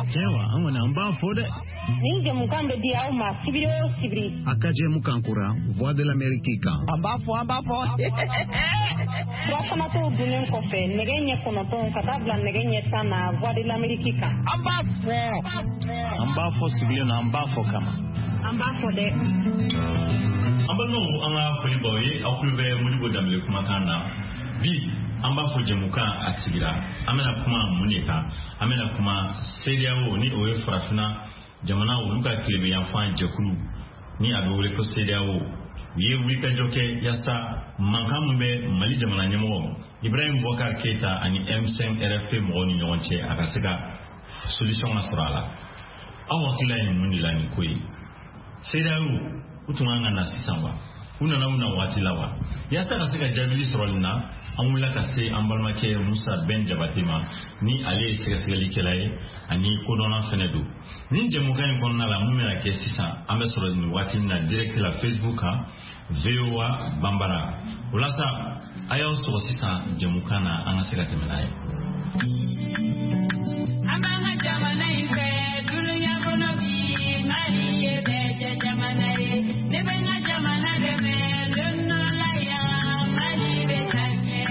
cewa an wani an ba fo de ni jamukan be dia ma sibiri akaje mukankura voix de l'Amérique an ba fo Rafana to dunen ko fe negenye kono ton katabla negenye sana voix de l'Amérique an ba fo sibiri na an ba fo kama an ba fo de ambano anga foli boye akulbe mulibo damle kuma kana bi amba fo jemuka asigira amena kuma muneka amena kuma seriawo ni owe frafina jamana uluka klebe yanfan jekulu ni abewole ko seriawo ye wika joke yasta mankambe mali jamana nyamo Ibrahim Bokar Keita ani M5 RFP mo ni nyonche akasika solution astrala awakila ni munila ni koyi seriawo utumanga na sisamba una watilawa yasta kasika jabili sorolina amula kase ambalmake Musa Ben Jabatima ni ale segaseli kelaye ani kodona fenedo ni jemukan konna la mumela ke sisa amesoro ni watina direct la Facebook VOA Bambara ulasa ayo so sisa jemukana angaseka temelaye amanga jamana ife dunya kono bi mali ebe jamana nebenga jamana deme donno la ya mali be tanye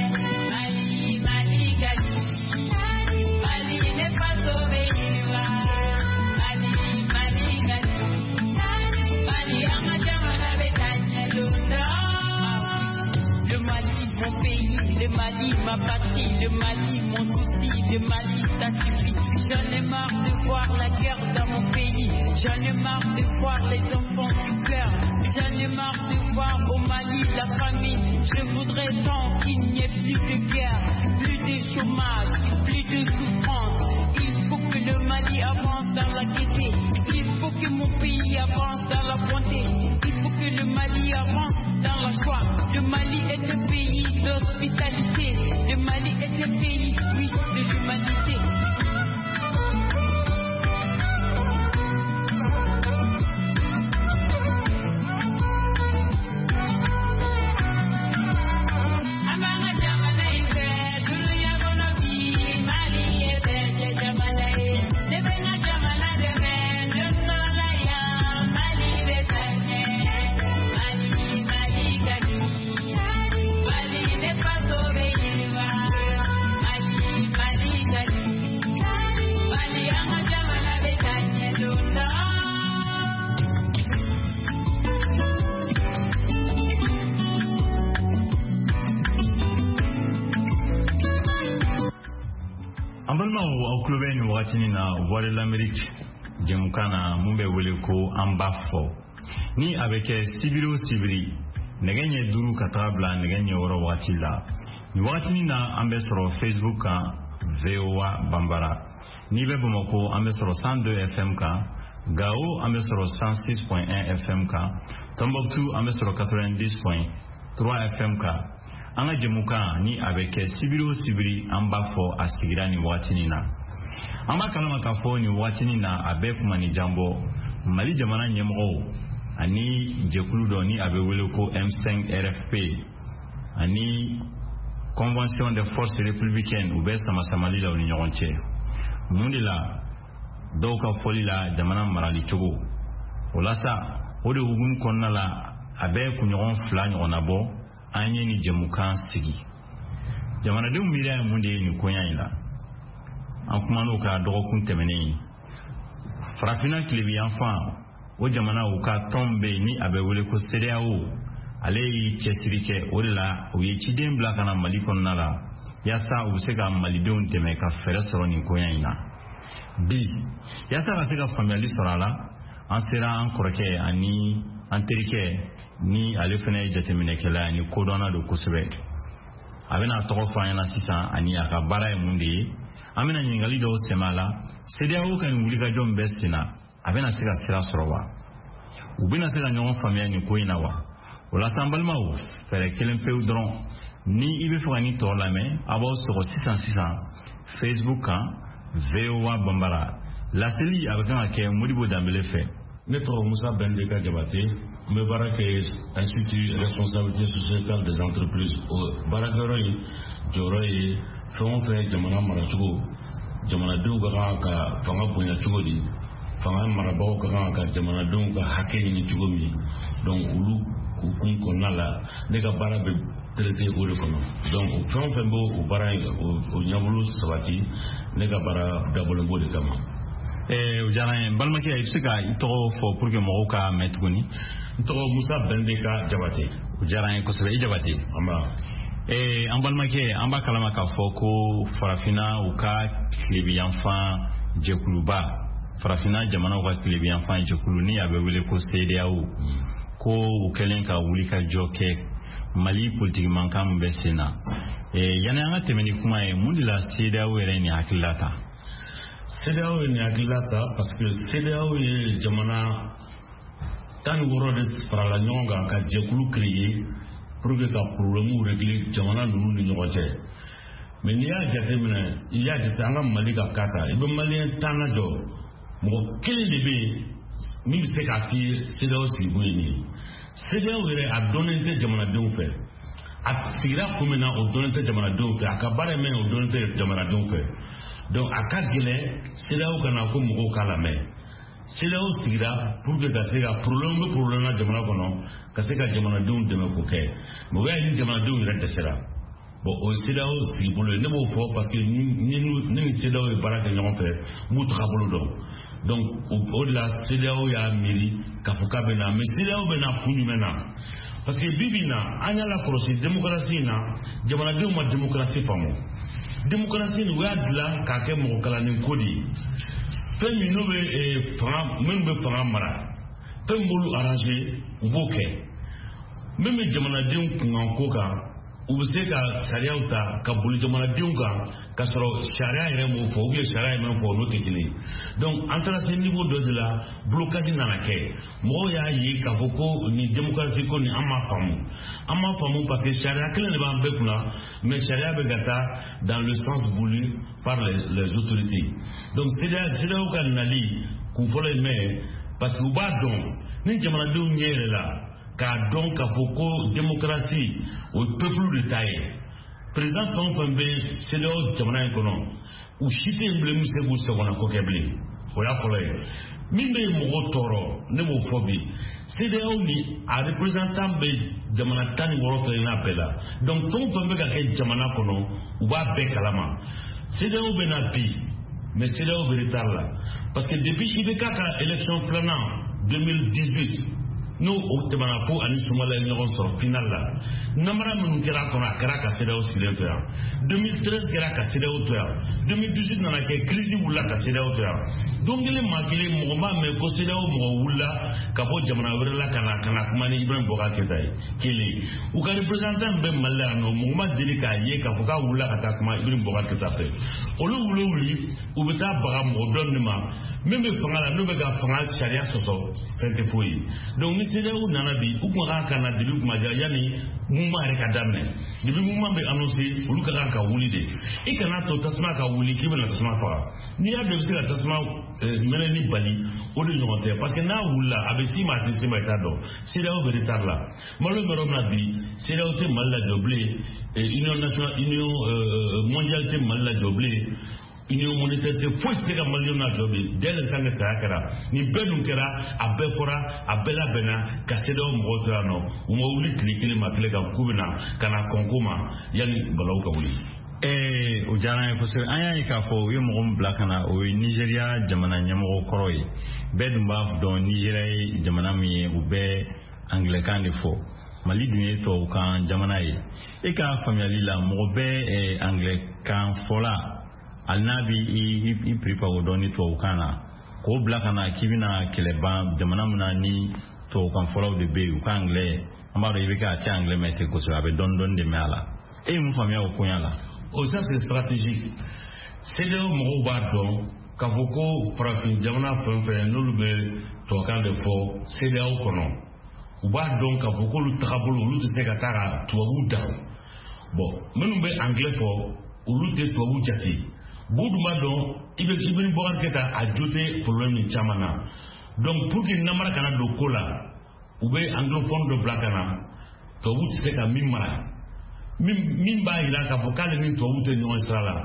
mali gadi mali ne paso bewa mali gadi mali anga jamana be tanye lunda le Mali mon pays le Mali ma patrie le Mali mon souci le Mali ça suffit. J'en ai marre de voir la guerre dans mon pays. J'en ai marre de voir les enfants qui pleurent. J'en ai marre de voir au Mali la famine. Je voudrais tant qu'il n'y ait plus de guerre, plus de chômage, plus de souffrance. Il faut que le Mali avance dans la gaieté. Il faut que mon pays avance dans la bonté. Il faut que le Mali avance dans la joie. Le Mali est un pays d'hospitalité. Le Mali est un pays, oui, de l'humanité. na voix de l'Amérique jemukana mumbe wele ko ambafo ni abeke sibiri negenye duru katabla negenye woro watila ni watini na ambesoro Facebook ka VOA Bambara ni be Bamako ambesoro 102 FM ka Gao ambesoro 106.1 FM ka Tombouctou ambesoro 90.3 FM ka anga jemuka ni abeke sibiri ambafo asigira ni watini na amba kalama kafo ni watini na abekuma ni jambo Mali jamana nyemgo ani jekulu do ni abewele ko M5 RFP ani Convention des forces républicaines oubesta masamali la union entière mundila doka folila jamana marali chogo olasa ode ugum konnala abe kunyon flani onabo anye ni jemukan sigi jamana de umira munde ni koyayila ankumano ka dokun temene frafina klebi enfant o jamana uka tombe ni abewele ko CEDEAO ale chesirike odela o yechiden bla kana Mali konnala yasa ubuseka Mali don teme ka fere soro ni koyayina bi yasa ka seka family sorala ansera an koroke ani anterike ni ale fene jatemine kala ni kodona do kusebe abena tokofa yana sisa ani aka bara munde amena nyingali do semala CEDEAO kan wulika jom bestina abena seka sira sorowa ubina seka nyon famille ni koyinawa wala sambalma ou fere kelen peu dron ni ibe fani to la me abo so 600 Facebook VOA Bambara la seli avec un ke Modibo Dambele fait Maître Moussa Bendeka Diabaté me barake institut responsabilité sociétale des entreprises au barakero yi joro yi fon fe jamana marachugo jamanadenw ka kan ka fanga bonya cogo di fanga marabagaw ka kan ka jamanadenw ka hakɛ ɲini cogo min donc olu hukumu kɔnɔna la ne ka baara bɛ traité o de kɔnɔ donc o fɛn o fɛn bɛ o baara o ɲɛbolo sabati ne ka baara dabɔlen b'o de kama. O diyara n ye balimakɛ i bɛ se ka i tɔgɔ fɔ pour que mɔgɔw ka mɛn tuguni. N tɔgɔ Musa Bɛndeka Jabate. O diyara n ye kosɛbɛ i Jabate. An balimakɛ an b'a kalama k'a fɔ ko farafinna u ka tilebiyanfan jɛkuluba farafinna jamanaw ka tilebiyanfan jɛkulu ni a bɛ wele ko CEDEAO ko u kɛlen ka wuli ka jɔ kɛ Mali politique mankan min bɛ sen na yanni an ka tɛmɛ ni kuma ye mun de la CEDEAO yɛrɛ ni hakilila ta. CEDEAO ye nin hakilila ta parce que CEDEAO ye jamana 16 de farala ɲɔgɔn kan ka jɛkulu créer pour que ka problème régler jamana ninnu ni ɲɔgɔn cɛ mais n'i y'a jateminɛ i y'a jate an ka Mali ka cas ta i bɛ maliyɛn 10 lajɔ mɔgɔ kelen de bɛ yen min bɛ se k'a f'i ye CEDEAO sigikun ye nin ye CEDEAO yɛrɛ a dɔnnen tɛ jamanadenw fɛ a sigira kun min na o dɔnnen tɛ jamanadenw fɛ a ka baara min o dɔnnen tɛ jamanadenw fɛ donc a ka gɛlɛn CEDEAO kana ko mɔgɔw k'a lamɛn CEDEAO sigira pour que ka se ka problème bɛ problème na jamana kɔnɔ ka se ka jamanadenw dɛmɛ k'o kɛ mais o y'a ye ni jamanadenw yɛrɛ dɛsɛra bon o ye CEDEAO sigibolo ye ne b'o fɔ parce que ne ni CEDEAO ye baara kɛ ɲɔgɔn fɛ n b'u tagabolo dɔn donc o de la CEDEAO y'a miiri k'a fɔ k'a bɛ na mais CEDEAO bɛ na kun jumɛn na parce que bi bi in na an y'a lakɔlɔsi démocratie in na jamanadenw ma démocratie faamu démocratie nin u y'a dilan k'a kɛ mɔgɔ kalannen ko de ye fɛn min n'o bɛ fanga minnu bɛ fanga mara fɛn min b'olu arranger u b'o kɛ min bɛ jamanadenw kunkan ko kan u bɛ se ka sariyaw ta ka boli jamanadenw kan ka sɔrɔ sariya yɛrɛ m'o fɔ ou bien sariya ye min fɔ n'o tɛ kelen ye donc an taara se niveau dɔ de la blocage nana kɛ mɔgɔw y'a ye k'a fɔ ko nin démocratie ko nin an m'a faamu parce que sariya kelen de b'an bɛɛ kunna mais sariya bɛ ka taa dans le sens voulu par les autorités donc CEDEAO ka nali kun fɔlɔ ye min parce que u b'a dɔn ni jamanadenw ɲɛ yɛrɛ la k'a dɔn k'a fɔ ko démocratie o ye peuple de ta ye président fɛn o fɛn bɛ CEDEAO jamana in kɔnɔ u si tɛ yen bilen min bɛ se k'u sagona ko kɛ bilen o y'a fɔlɔ ye min bɛ mɔgɔw tɔɔrɔ ne b'o fɔ bi CEDEAO ni a représentant bɛ jamana 16 kelenna bɛɛ la donc fɛn o fɛn bɛ ka kɛ jamana kɔnɔ u b'a bɛɛ kalama CEDEAO bɛ na bi mais CEDEAO bɛ retard la parce que depuis IBK ka élection filanan 2018 n'o o tɛmɛna fo ani Somalia ye ɲɔgɔn sɔrɔ final la namara minnu kɛra kɔnɔ a kɛra ka CEDEAO sigilen to yan 2013 kɛra ka CEDEAO to yan 2018 nana kɛ crise wulila ka CEDEAO to yan don kelen maa kelen mɔgɔ m'a mɛn ko CEDEAO mɔgɔ wulila ka bɔ jamana wɛrɛ la ka na kuma ni Ibrahim Boubacar Keïta ye kelen u ka représentant bɛ Mali la yan nɔ mɔgɔ ma deli k'a ye k'a fɔ k'a wulila ka taa kuma Ibrahim Boubacar Keïta fɛ olu wuli u bɛ taa baga mɔgɔ dɔ de ma min bɛ fanga la n'o bɛ ka fanga sariya sɔsɔ fɛn tɛ foyi donc ni CEDEAO nana bi u kun kan ka na depuis kuma jan yanni mouvement yɛrɛ ka daminɛ depuis mouvement bɛ annoncé olu ka kan ka wuli de i kana to tasuma ka wuli k'i bɛna tasuma faga n'i y'a dɔn i bɛ se ka tasuma mɛnɛni bali o de ɲɔgɔn tɛ parce que n'a wulila a bɛ s'i ma a tɛ s'i ma i t'a dɔn CEDEAO bɛ retard la malo bɛ yɔrɔ min na bi CEDEAO tɛ Mali lajɔ bilen union mondiale tɛ Mali lajɔ bilen union monétaire tɛ foyi tɛ se ka Maliɲɛnw lajɔ bi dès l'instant que saya kɛra nin bɛɛ dun kɛra a bɛɛ fɔra a bɛɛ labɛnna ka CEDEAO mɔgɔw to yan nɔ u ma wuli tile kelen ma tile kan k'u bɛna ka na kɔnko ma yanni balawu ka wuli. O diyara n ye kosɛbɛ an y'a ye k'a fɔ u ye mɔgɔ min bila ka na o ye Nigéria jamana ɲɛmɔgɔ kɔrɔ ye bɛɛ dun b'a dɔn Nigéria ye jamana min ye u bɛ angilɛkan de fɔ Mali dun ye tubabukan jamana ye e ka faamuyali la mɔgɔ bɛ angilɛkan fɔla hali n'a b'i piripa o dɔn ni tubabukan na k'o bila ka na k'i bɛna kɛlɛban jamana min na ni tubabukan fɔlaw de bɛ yen u ka angilɛ an b'a dɔn i bɛ k'a tɛ angilɛ mɛn ten kosɛbɛ a bɛ dɔɔnin de mɛn a la e ye mun faamuya o koɲa la. o ça c'est stratégique CEDEAO mɔgɔw b'a dɔn k'a fɔ ko farafin jamana fɛn fɛn n'olu bɛ tubabukan de fɔ CEDEAO kɔnɔ u b'a dɔn k'a fɔ k'olu tagabolo olu tɛ se ka taa ka tubabu dan bon minnu bɛ angilɛ fɔ olu tɛ tubabu jate Boudou b'a dɔn Ibrahim Boubacar Keïta a jo tɛ problème nin caman na donc pour que namara kana don ko la u bɛ anglophone dɔ bila ka na tubabu tɛ se ka min mara min b'a jira k'a fɔ k'ale ni tubabu tɛ ɲɔgɔn sira la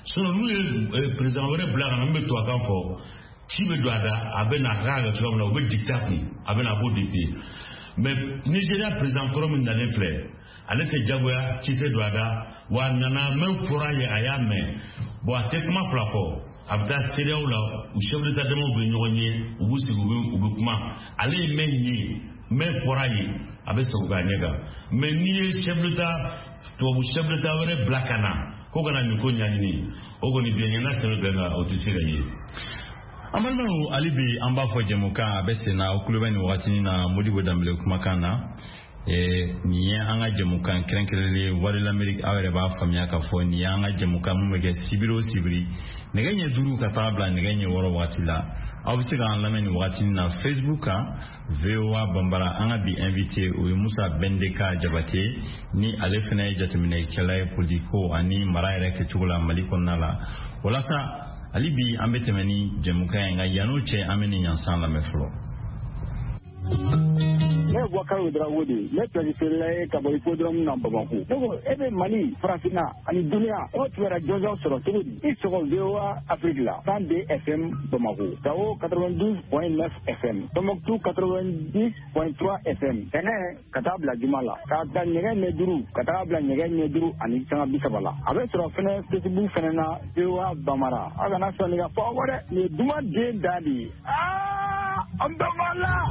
sinon nous ye président wɛrɛ bila ka na min bɛ to a kan fɔ ci bɛ don a da a bɛ na k'a ka cogoya min na o bɛ dicter a kun a bɛ na a b'o dicter mais Nigeria président kɔrɔ min nalen filɛ ale tɛ jagoya ci tɛ don a da wa a nana même fɔra a ye a y'a mɛn bon a tɛ kuma fila fɔ a bɛ taa CEDEAO la u chef d'état damaw bɛ ɲɔgɔn ye u b'u sigi u bɛ kuma ale ye mɛn ye mɛn fɔra a ye a bɛ segin k'a ɲɛ kan mais n'i ye tubabu chef d'état wɛrɛ bila ka na ko kana nin ko ɲɛɲini o kɔni bɛn n'a sɛbɛn bɛn kan o tɛ se ka ye. Amadu ali bi an b'a fɔ jɛmukan a bɛ sen na o kulo bɛ nin wagati na Modibo Dembele kumakan na nin ye an ka jɛmukan kɛrɛnkɛrɛnlen Voix de l'Amérique aw yɛrɛ b'a faamuya k'a fɔ nin ye an ka jɛmukan mun bɛ kɛ sibiri o sibiri nɛgɛ ɲɛ 5 ka taa bila nɛgɛ ɲɛ 6 wagati la aw bɛ se k'an lamɛn nin wagati na Facebook kan VOA Bambara an ka bi invité o ye Musa Bendeka Jabate ni ale fana ye jateminɛkɛla ye politiko ani mara yɛrɛ kɛcogo la Mali kɔnɔna la walasa ali bi an bɛ tɛmɛ ni jɛmukan ye nka yan'o cɛ an bɛ nin ɲansan lamɛn fɔlɔ. Ne Boubacar Ouedraogo de ne préféré ka bɔ hippodrome na Bamako. Ne ko e bɛ Mali farafinna ani duniya o tubara jɔnjɔn sɔrɔ cogo di? I sɔgɔ VOA Afrique la 102 FM Bamako, Gao 92.9 FM, Tombouctou 90.3 FM. Tɛnɛ ka taa bila juma la ka ta ɲɛgɛn ɲɛ 5 ka taa bila ɲɛgɛn ɲɛ 5 ani sanga 30 la. A bɛ sɔrɔ fɛnɛ Facebook fɛnɛ na VOA Bambara. A kana sɔn nin ka fɔ wɛrɛ nin ye duman den da de ye. An bɛ Mala.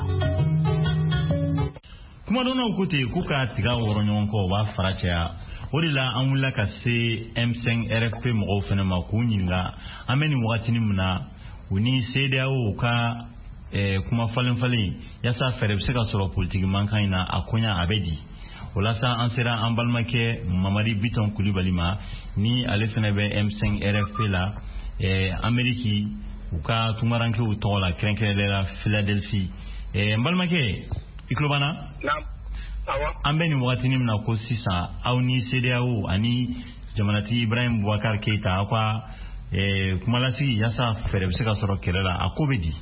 Kumadɔnnaw ko ten k'u ka tiga wɔrɔ ɲɔgɔn kɔ u b'a fara caya o de la an wulila ka se M5 RFP mɔgɔw fana ma k'u ɲininka an bɛ nin wagatinin min na u ni CEDEAO ka kuma falen yaasa fɛɛrɛ bɛ se ka sɔrɔ politiki mankan in na a koɲa a bɛ di o la sa an sera an balimakɛ Mamadi Biton Kulibali ma ni ale fana bɛ M5 RFP la Ameriki u ka tungarankew tɔgɔ la kɛrɛnkɛrɛnnenya la Philadelphie n balimakɛ i tulo b'an na an bɛ nin wagatinin min na ko sisan aw ni CEDEAO ani jamanatigi Ibrahim Boubacar Keita aw ka kumalasigi yaasa fɛɛrɛ bɛ se ka sɔrɔ kɛlɛ la a ko bɛ di.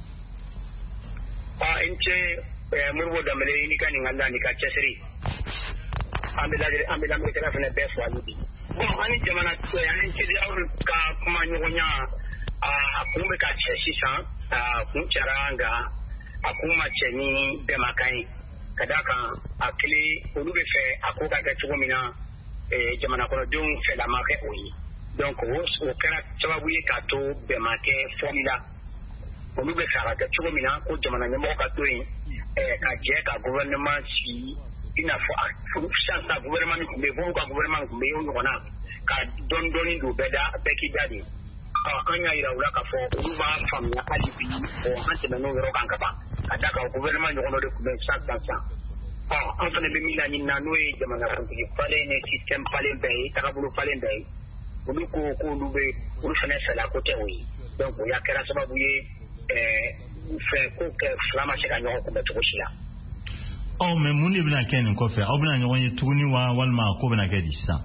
n cɛ Modibo Dembele i ni ka nin ka da ni ka cɛsiri an bɛ lamɛnnikɛla fana bɛɛ fo hali bi bon ani jamana ani CEDEAO ka kuma ɲɔgɔnya a kun bɛ ka cɛ sisan a kun cɛra nka a kun ma cɛ ni bɛnmakan ye ka da kan a kelen olu bɛ fɛ a ko ka kɛ cogo min na jamana kɔnɔdenw fɛlama kɛ o ye donc o kɛra sababu ye k'a to bɛnmakɛ fɔli la olu bɛ fɛ a ka kɛ cogo min na ko jamana ɲɛmɔgɔ ka to yen ka jɛ ka gouvernement sigi i n'a fɔ sisan gouvernement min tun bɛ yen fo ka gouvernement tun bɛ yen o ɲɔgɔnna ka dɔɔnin don bɛɛ k'i da de an y'a yira u la k'a fɔ olu b'a faamuya hali bi an tɛmɛn'o yɔrɔ kan ka ban ka da kan gouvernement ɲɔgɔn dɔ de tun bɛ san an fana bɛ min laɲini na n'o ye jamanakuntigi falen ni système falen bɛɛ ye tagabolo falen bɛɛ ye olu ko k'olu bɛ olu fana fɛla ko tɛ o ye donc o y'a kɛra sababu ye fɛn ko fila ma se ka ɲɔgɔn kunbɛn cogo si la. mais mun de bɛna kɛ nin kɔfɛ aw bɛna ɲɔgɔn ye tuguni wa walima ko bɛna kɛ di sisan.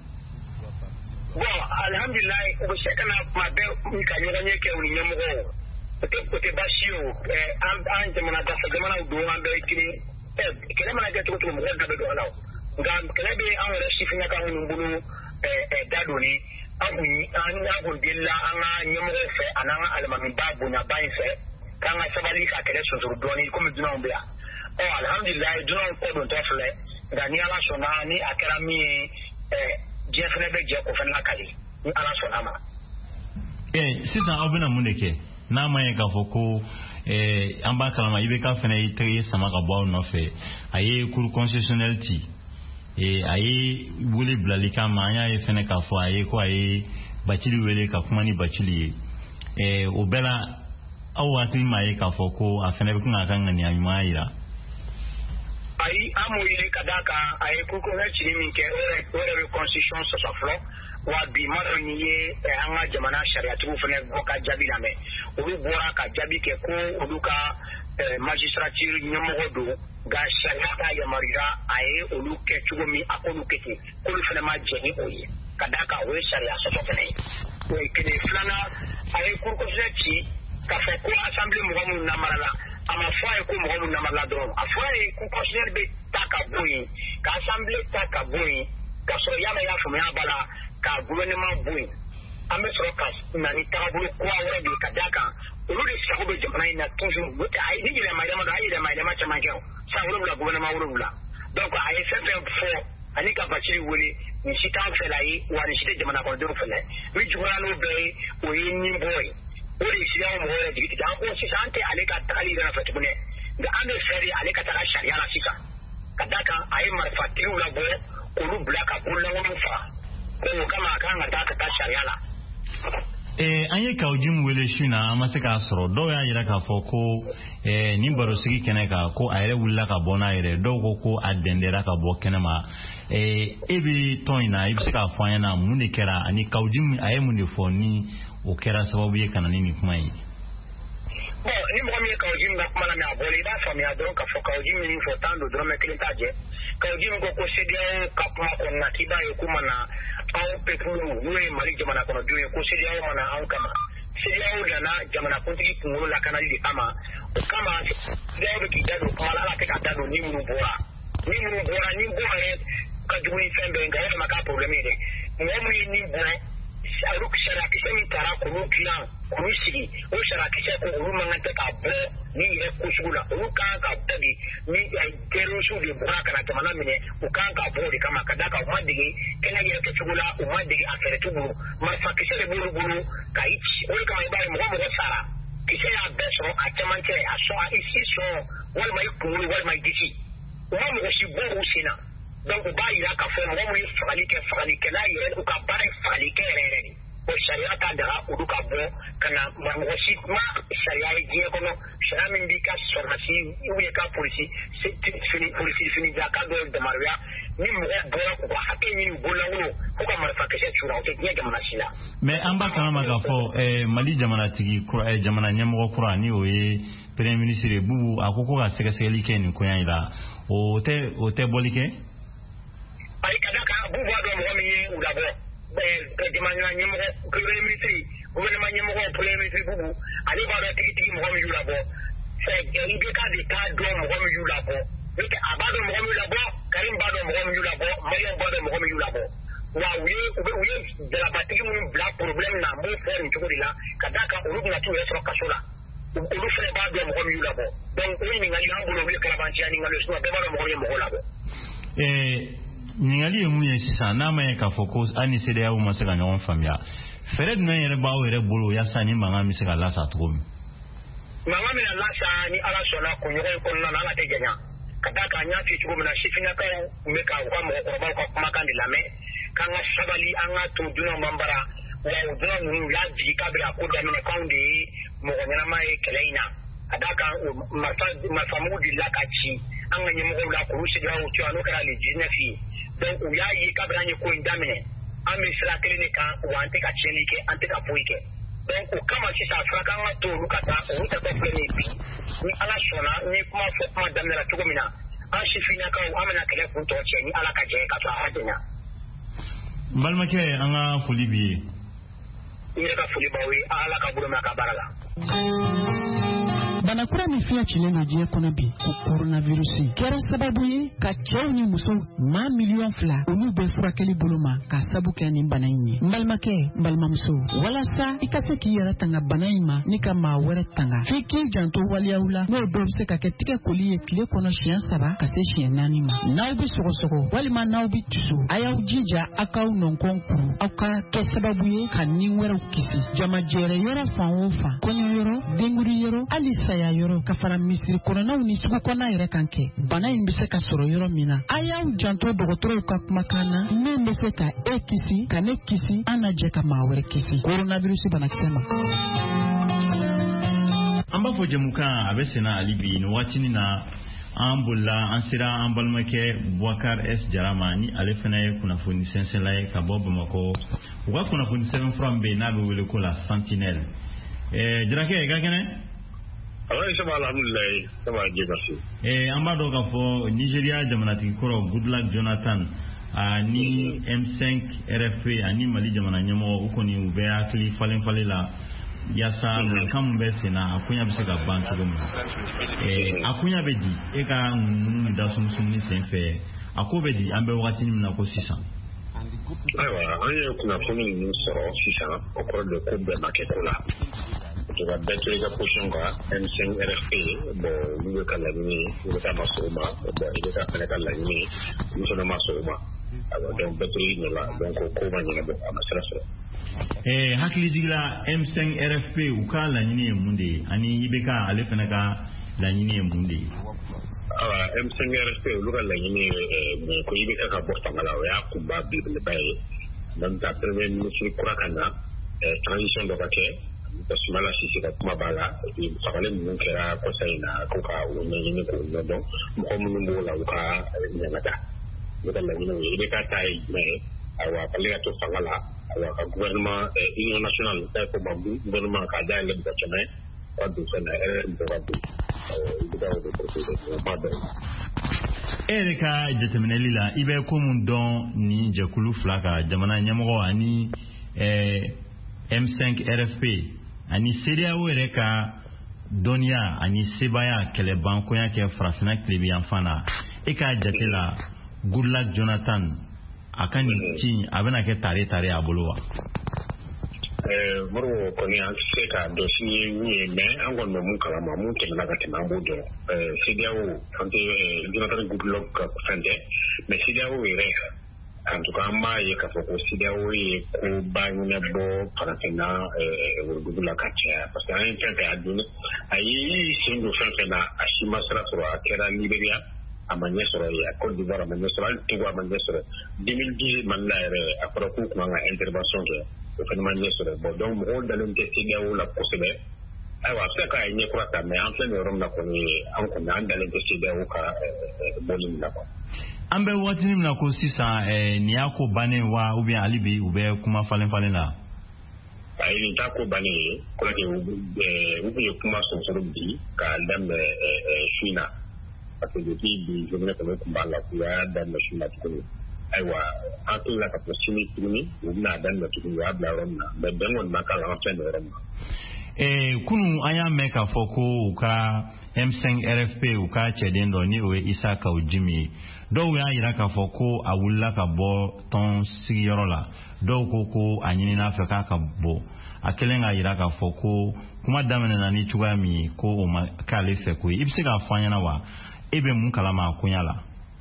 bon alhamdulilayi u bɛ se ka na kuma bɛɛ ka ɲɔgɔn ye kɛ u ni ɲɛmɔgɔw o tɛ baasi ye o an jamana dafɛ jamanaw don an bɛɛ ye kelen kɛlɛ mana kɛ cogo mɔgɔw da bɛ don a la nka kɛlɛ bɛ an yɛrɛ sifinnakaw minnu bolo da donni an kun delila an ka ɲɛmɔgɔw fɛ a n'an ka alimamiba bonyaba in fɛ k'an ka sabali ka kɛlɛ sonsoro dɔɔnin komi dunanw bɛ yan alhamdulilayi dunanw kɔ don tɔ filɛ nka ni ala sɔnna ni a kɛra min ye diɲɛ fana bɛ jɛ o fana lakali ni ala sɔnna ma. sisan aw bɛna mun de kɛ n'a ma ye k'a fɔ ko an b'a kalama IBK fana ye tɛgɛ sama ka bɔ aw nɔfɛ a ye cour constitutionnel ci a ye wele bilali kan ma an y'a ye fana k'a fɔ a ye Bacili wele ka kuma ni Bacili ye o bɛɛ la aw hakili m'a ye k'a fɔ ko a fana bɛ kan ka ŋaniya ɲuman yira. ayi an m'o ye ka d'a kan a ye cour constitutionnel cili min kɛ o yɛrɛ bɛ constitution sɔsɔ fɔlɔ wa bi ma dɔn ni ye an ka jamana sariyatigiw fana bɔ ka jaabi lamɛn olu bɔra ka jaabi kɛ ko olu ka magistrature ɲɛmɔgɔ don nka sariya ka yamaruyira a ye olu kɛ cogo min a k'olu kɛ ten k'olu fana ma jɛ ni o ye ka d'a kan o ye sariya sɔsɔ fana ye o ye kelen filanan a ye cour constitutionnel ci k'a fɔ ko assemblée mɔgɔ minnu namarala a ma fɔ a ye ko mɔgɔ minnu namarala dɔrɔn a fɔra ye cour constitutionnel bɛ ta ka bɔ yen ka assemblée ta ka bɔ yen k'a sɔrɔ yala y'a faamuya b'a la ka gouvernement bɔ yen an bɛ sɔrɔ ka na ni taabolo kura wɛrɛ de ka d'a kan olu de sago bɛ jamana in na toujours ni yɛlɛma yɛlɛma don a ye yɛlɛma yɛlɛma caman kɛ san 7 gouvernement 7 donc a ye fɛn fɛn fɔ ani ka Bashir wele ni si t'an fɛ la ye wa ni si tɛ jamana kɔnɔdenw fɛ la ni juguyara n'o bɛɛ ye o ye nin bɔ ye o de ye CEDEAO mɔgɔw yɛrɛ jigi tigɛ an ko sisan an tɛ ale ka tagali yɛrɛ fɛ tuguni nka an bɛ fɛ de ale ka taga sariya la sisan ka d'a kan a ye marifatigiw labɔ k'olu bila ka bololankolonw faga o kama a kan ka taa sariya la. An ye Kawujim wele su na an ma se k'a sɔrɔ dɔw y'a yira k'a fɔ ko nin barosigi kɛnɛ kan ko a yɛrɛ wulila ka bɔ n'a yɛrɛ dɔw ko a dɛndɛra ka bɔ kɛnɛ ma e bɛ tɔn in na i bɛ se k'a fɔ an ɲɛna mun de kɛra ani Kawujim a ye mun de fɔ ni o kɛra sababu ye ka na ni nin kuma ye. Bon ni mɔgɔ min ye Kawujim ka kuma lamɛn a bɔra i b'a faamuya dɔrɔn k'a fɔ Kawujim min fɔ tan don dɔrɔmɛ kelen t'a jɛ Kawujim ko CEDEAO ka kuma kɔnɔna k'i b'a ye k'u mana anw peuple n'o ye Mali jamana kɔnɔdenw ye ko CEDEAO mana anw kama CEDEAO nana jamanakuntigi kunkolo lakanali de kama o kama CEDEAO bɛ k'i da don kuma la ala tɛ ka da don ni minnu bɔra ni bɔ yɛrɛ ka jugu ni fɛn bɛɛ nka o de ma k'a problème ye dɛ mɔgɔ min ye nin bɔ sarakisɛ min taara k'olu dilan k'olu sigi o sarakisɛ ko olu man kan tɛ ka bɔ ni yɛrɛ ko sugu la olu kan ka bɔ de ni terroriste de bɔra ka na jamana minɛ u kan ka bɔ o de kama ka d'a kan u ma dege kɛnɛ yɛrɛ kɛcogo la u ma dege a fɛɛrɛ t'u bolo marifakisɛ de b'olu bolo ka i ci o de kama i b'a ye mɔgɔ sara kisɛ y'a bɛɛ sɔrɔ a cɛmancɛ a sɔn i sɔn walima i kunkolo walima i disi u ma mɔgɔ si bɔ u sen na donc u b'a yira k'a fɔ mɔgɔ min ye fagali kɛ fagalikɛla yɛrɛ u ka baara ye fagali kɛ yɛrɛ de o sariya t'a daga olu ka bɔ ka na mɔgɔ si ma sariya ye diɲɛ kɔnɔ sariya min b'i ka sɔrɔdasi ou bien ka polisi finijaka dɔ damaruya ni mɔgɔ bɔra k'u ka hakɛ ɲini u bololankolon k'u ka marifakisɛ cura o tɛ diɲɛ jamana si la. mais an b'a kalama k'a fɔ Mali jamanatigi jamana ɲɛmɔgɔ kura ni o ye premier ministre Bubu a ko ka sɛgɛsɛgɛli kɛ nin koɲa in la o tɛ bɔli kɛ. ayi ka d'a kan Bubu b'a dɔn mɔgɔ min ye u labɔ jamana ɲɛmɔgɔ premier ministre gouvernement ɲɛmɔgɔ premier ministre Bubu ale b'a dɔn tigitigi mɔgɔ min y'u labɔ IBK de t'a dɔn mɔgɔ min y'u labɔ a b'a dɔn mɔgɔ min y'u labɔ Karim b'a dɔn mɔgɔ min y'u labɔ Mariam b'a dɔn mɔgɔ min y'u labɔ wa u ye dalabatigi minnu bila problème na n b'o fɔ nin cogo de la ka d'a kan olu bɛna t'u yɛrɛ sɔrɔ kaso la olu fana b'a dɔn mɔgɔ min y'u labɔ donc o ɲininkali an bolo o ye kalabanciya ɲininkali ye sinon bɛɛ b'a dɔn mɔgɔ min ye mɔgɔ labɔ. ɲininkali ye mun ye sisan n'a ma ye k'a fɔ ko hali ni CEDEAO ma se ka ɲɔgɔn faamuya fɛɛrɛ jumɛn yɛrɛ b'aw yɛrɛ bolo yaasa ni mankan bɛ se ka lasa cogo min. mankan bɛna lasa ni ala sɔnna kunɲɔgɔn in kɔnɔna na ala tɛ janya ka d'a kan n y'a f'i ye cogo min na sifinnakaw tun bɛ ka u ka mɔgɔkɔrɔbaw ka kumakan de lamɛn k'an ka sabali an ka to dunanw b'an bara wa o dunan ninnu u y'a jigi k'a bɛ ka ko daminɛ k'anw de ye mɔgɔ ɲɛnama ye kɛlɛ in na ka d'a kan marifamugu delila ka ci an ka ɲɛmɔgɔw la k'olu CEDEAO to yan n'o kɛra le 19 ye donc u y'a ye kabini an ye ko in daminɛ an bɛ sira kelen de kan wa an tɛ ka tiɲɛli kɛ an tɛ ka foyi kɛ donc o kama sisan a fɔra k'an ka to olu ka taa olu tatɔ filɛ nin ye bi ni ala sɔnna ni kuma fɔ kuma daminɛ la cogo min na an sifinnakaw an bɛna kɛlɛ kun tɔ cɛ ni ala ka jɛ ka sɔrɔ a ma janya. n balimakɛ an ka foli b'i ye. n yɛrɛ ka foli b'aw ye ala ka bolo mɛn a ka baara la. banakura min fiɲɛ cilen don diɲɛ kɔnɔ bi ko coronavirus kɛra sababu ye ka cɛw ni musow maa 2,000,000 olu bɛ furakɛli bolo ma ka sabu kɛ nin bana in ye. n balimakɛ n balimamuso walasa i ka se k'i yɛrɛ tanga bana in ma ni ka maa wɛrɛ tanga f'i k'i janto waliyaw la n'o dɔw bɛ se ka kɛ tigɛ koli ye tile kɔnɔ siɲɛ 3 ka se siɲɛ 4 ma. n'aw bɛ sɔgɔsɔgɔ walima n'aw bɛ tusu a y'aw jija a k'aw nɔnkɔn kuru aw ka kɛ sababu ye ka nin wɛrɛw kisi. jamajɛrɛ yɔrɔ fan o fan kɔɲɔ yɔrɔ denguri yɔrɔ hali saya yɔrɔ ka fara misiri kɔnɔnaw ni sugu kɔnɔna yɛrɛ kan kɛ bana in bɛ se ka sɔrɔ yɔrɔ min na a y'aw janto dɔgɔtɔrɔw ka kumakan na min bɛ se ka e kisi ka ne kisi an na jɛ ka maa wɛrɛ kisi coronavirus banakisɛ ma. an b'a fɔ jɛmukan a bɛ senna hali bi nin waatinin na an bolila an sera an balimakɛ Boubacar S Jara ma ni ale fana ye kunnafoni sɛnsɛnla ye ka bɔ Bamakɔ u ka kunnafoni sɛbɛnfura min bɛ yen n'a bɛ wele ko la Sentinelle. Jarakɛ i ka kɛnɛ. awɔ ça va alhamdulilayi ça va Dieu merci. an b'a dɔn k'a fɔ Nigeria jamanatigi kɔrɔ Goodluck Jonathan ani M5 RFP ani Mali jamana ɲɛmɔgɔ u kɔni u bɛ hakili falen la yaasa kan mun bɛ sen na a koɲa bɛ se ka ban cogo min a koɲa bɛ di e ka ŋunun da sumusumu sen fɛ a ko bɛ di an bɛ wagati min na ko sisan. Aiwa, an ye kunnafoni ninnu sɔrɔ sisan o kɔrɔ de ko bɛɛ ma kɛ ko la. To ka bɛɛ to i ka position kan M5 RFP bon olu bɛ ka laɲini u bɛ ka ma sɔrɔ ma bon i bɛ ka fɛnɛ ka laɲini olu fana ma sɔrɔ ma. Alors donc bɛɛ to i nɔ la donc ko ma ɲɛnabɔ a ma sira sɔrɔ. Hakili jigila M5 RFP u ka laɲini ye mun de ye ani i bɛ ka ale fana ka laɲini ye mun de ye? M5 RFP olu ka laɲini ye ko i bɛ ka bɔ fanga la o y'a kunba belebeleba ye même ta premier ministre kura ka na transition dɔ ka kɛ Sumala Sise ka kuma b'a la fagalen ninnu kɛra kɔsa in na ko ka o ɲɛɲini k'o ɲɛdɔn mɔgɔ minnu b'o la u ka ɲɛnata u ka laɲini ye i bɛ ka taa ye jumɛn ye ayiwa k'ale ka to fanga la ayiwa ka gouvernement union nationale ta ko ma gouvernement k'a dayɛlɛ mɔgɔ caman ka don fɛn na RRM bɛ ka don i bɛ ka o de procédé o ma dɔn. E yɛrɛ ka jateminɛli la i bɛ ko mun dɔn ni jɛkulu fila ka jamana ɲɛmɔgɔ ani M5 RFP ani CEDEAO yɛrɛ ka dɔnniya ani sebaya kɛlɛbankoya kɛ farafinna tilebiyan fan na e ka jate la Goodluck Jonathan a ka nin ci a bɛna kɛ tare a bolo wa? Moro kɔni an tɛ se ka dɔn sini ye min ye mais an kɔni bɛ mun kalama mun tɛmɛna ka tɛmɛ an b'o dɔn CEDEAO an tɛ Jonathan Goodluck ka fɛn tɛ mais CEDEAO yɛrɛ en tout cas an b'a ye k'a fɔ ko CEDEAO ye koba ɲɛnabɔ farafinna worodugu la ka caya parce que an ye fɛn fɛn a donni a ye sen don fɛn fɛn na a si ma sira sɔrɔ a kɛra Libéria a ma ɲɛ sɔrɔ yen a Côte d'Ivoire a ma ɲɛ sɔrɔ hali Togo a ma ɲɛ sɔrɔ 2010 Mali la yɛrɛ a fɔra k'u tun kan ka intervention kɛ o fana ma ɲɛ sɔrɔ bon donc mɔgɔw dalen tɛ CEDEAO la kosɛbɛ ayiwa a bɛ se k'a ye ɲɛ kura ta mais an filɛ nin yɔrɔ min na kɔni an dalen tɛ CEDEAO ka bɔli min na quoi. An bɛ waati min na ko sisan nin y'a ko bannen wa ou bien hali bi u bɛ kuma falen la? Ayi nin t'a ko bannen ye kɔrɔkɛ u tun ye kuma sɔnsɔrɔ bi k'a daminɛ su in na parce que depuis bi journée kɔnɔ u tun b'a la k'u y'a daminɛ su in na tuguni ayiwa an t'o la ka fɔ sini tuguni u bɛna daminɛ tuguni u y'a bila yɔrɔ min na mais bɛn kɔni ma k'a la an filɛ nin yɔrɔ min na. Kunun an y'a mɛn k'a fɔ ko u ka M5 RFP u ka cɛden dɔ ni o ye Isa Kawu Jim ye dɔw y'a yira k'a fɔ ko a wulila ka bɔ tɔn sigiyɔrɔ la dɔw ko a ɲinina fɛ k'a ka bɔ a kɛlen k'a yira k'a fɔ ko kuma daminɛna ni cogoya min ye ko o ma k'ale fɛ ko ye i bɛ se k'a fɔ an ɲɛna wa e bɛ mun kalama a koɲa la?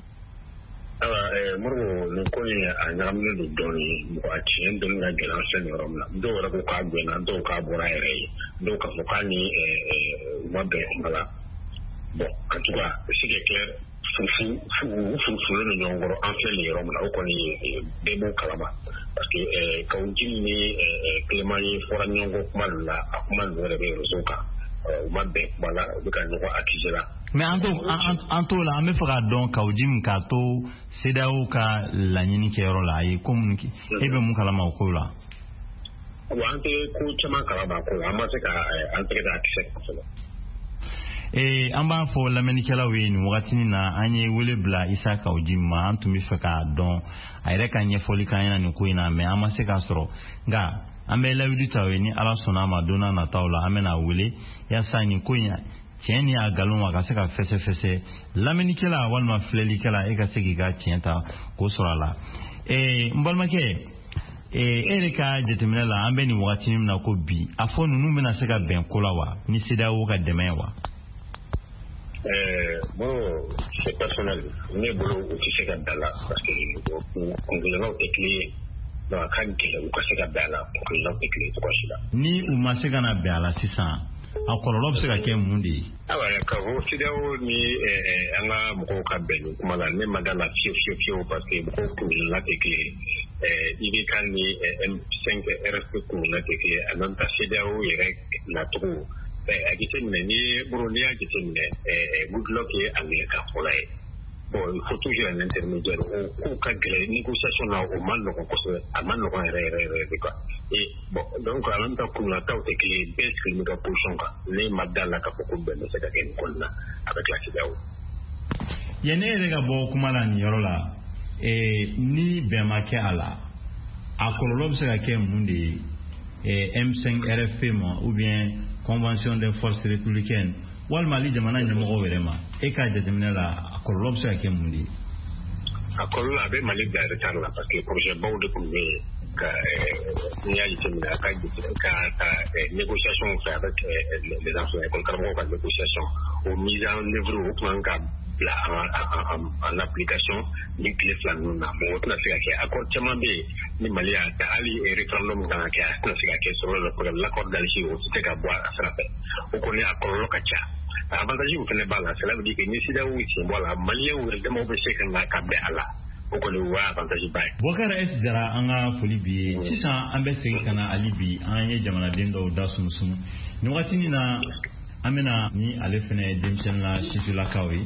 Moribo nin ko in a ɲagaminen don dɔɔnin mɔgɔ a tiɲɛ dɔɔnin ka gɛlɛn filɛ nin yɔrɔ min na dɔw yɛrɛ ko k'a gɛnna dɔw k'a bɔra yɛrɛ ye dɔw k'a fɔ k'a ni u ma bɛn kuma la bon en tout cas c'est clair furulen don ɲɔgɔn kɔrɔ an filɛ nin yɔrɔ min na o kɔni bɛɛ b'o kalama parce que Kawu Jim ni Clément ye fɔra ɲɔgɔn kɔ kuma ninnu la a kuma ninnu yɛrɛ bɛ réseau kan u ma bɛn kuma la u bɛ ka ɲɔgɔn accusé la. Mais an t'o la an bɛ fɛ k'a dɔn Kawu Jim k'a to CEDEAO ka laɲini kɛyɔrɔ la a ye ko mun kɛ e bɛ mun kalama o ko la? Wa an tɛ ko caman kalama ko la an ma se ka an tɛgɛ da kisɛ kosɛbɛ. An b'a fɔ lamɛnnikɛlaw ye nin wagatinin na an ye wele bila Isa Kawu Jim ma an tun bɛ fɛ k'a dɔn a yɛrɛ ka ɲɛfɔli k'an ɲɛna nin ko in na mais an ma se k'a sɔrɔ nka an bɛ lawudi ta o ye ni Ala sɔnna ma don n'a nataw la an bɛna wele yaasa nin ko in tiɲɛ ni a nkalon a ka se ka fɛsɛfɛsɛ lamɛnnikɛla walima filɛlikɛla e ka se k'i ka tiɲɛ ta k'o sɔrɔ a la n balimakɛ e yɛrɛ ka jateminɛ la an bɛ nin wagatinin min na ko bi a fɔ ninnu bɛna se ka bɛn ko la wa ni CEDEAO ka dɛmɛ wa? Bon, c'est personnel. Ne bolo u tɛ se ka bɛn a la parce que kungilaw tɛ kelen ye donc a ka gɛlɛn u ka se ka bɛn a la kungilaw tɛ kelen cogo si la. Ni u ma se ka na bɛn a la sisan a kɔlɔlɔ bɛ se ka kɛ mun de ye? Ka fɔ CEDEAO ni an ka mɔgɔw ka bɛn nin kuma la ne ma da la fiyewu parce que mɔgɔw kungilaw tɛ kelen ye IBK ni M5 RFP kungilaw tɛ kelen ye en même temps CEDEAO yɛrɛ nacogo a jateminɛ n'i y'a jateminɛ Goodluck ye Amerika fɔlɔ ye bon il faut toujours un intermédiaire o ko ka gɛlɛn négociation na o ma nɔgɔn kosɛbɛ a ma nɔgɔn yɛrɛ de quoi et bon donc en même temps kungilaw tɛ kelen ye bɛɛ sigilen bɛ ka position kan ne ma da la k'a fɔ ko bɛn bɛ se ka kɛ nin kɔnɔna na avec la CEDEAO. Yanni e yɛrɛ ka bɔ kuma la nin yɔrɔ la ni bɛn ma kɛ a la a kɔlɔlɔ bɛ se ka kɛ mun de ye M5 RFP ma ou bien Convention des forces républicaines walima ali jamana ɲɛmɔgɔw yɛrɛ ma e ka jateminɛ la a kɔlɔlɔ bɛ se ka kɛ mun de ye? akolo abe mali da retard la parce que projet baw de comme il y a une négociation avec les enseignants comme négociation aux mise en œuvre au plan en application ni clé flanou na mo tna se ka accord chama be ni malia ta ali référendum dans ka tna se ka sur le programme l'accord d'Alger au te ka boire à frappe o connaît accord lokacha avantage vous faites balance cela veut dire que ni sida ou c'est voilà malien ou de mo be se ka na ka be ala o connaît wa avantage bay bokara es dara anga folibi sisan ambe se kana alibi anye jamana dendo dasunsun ni watini na amena ni ale fene demsen la sisula kawi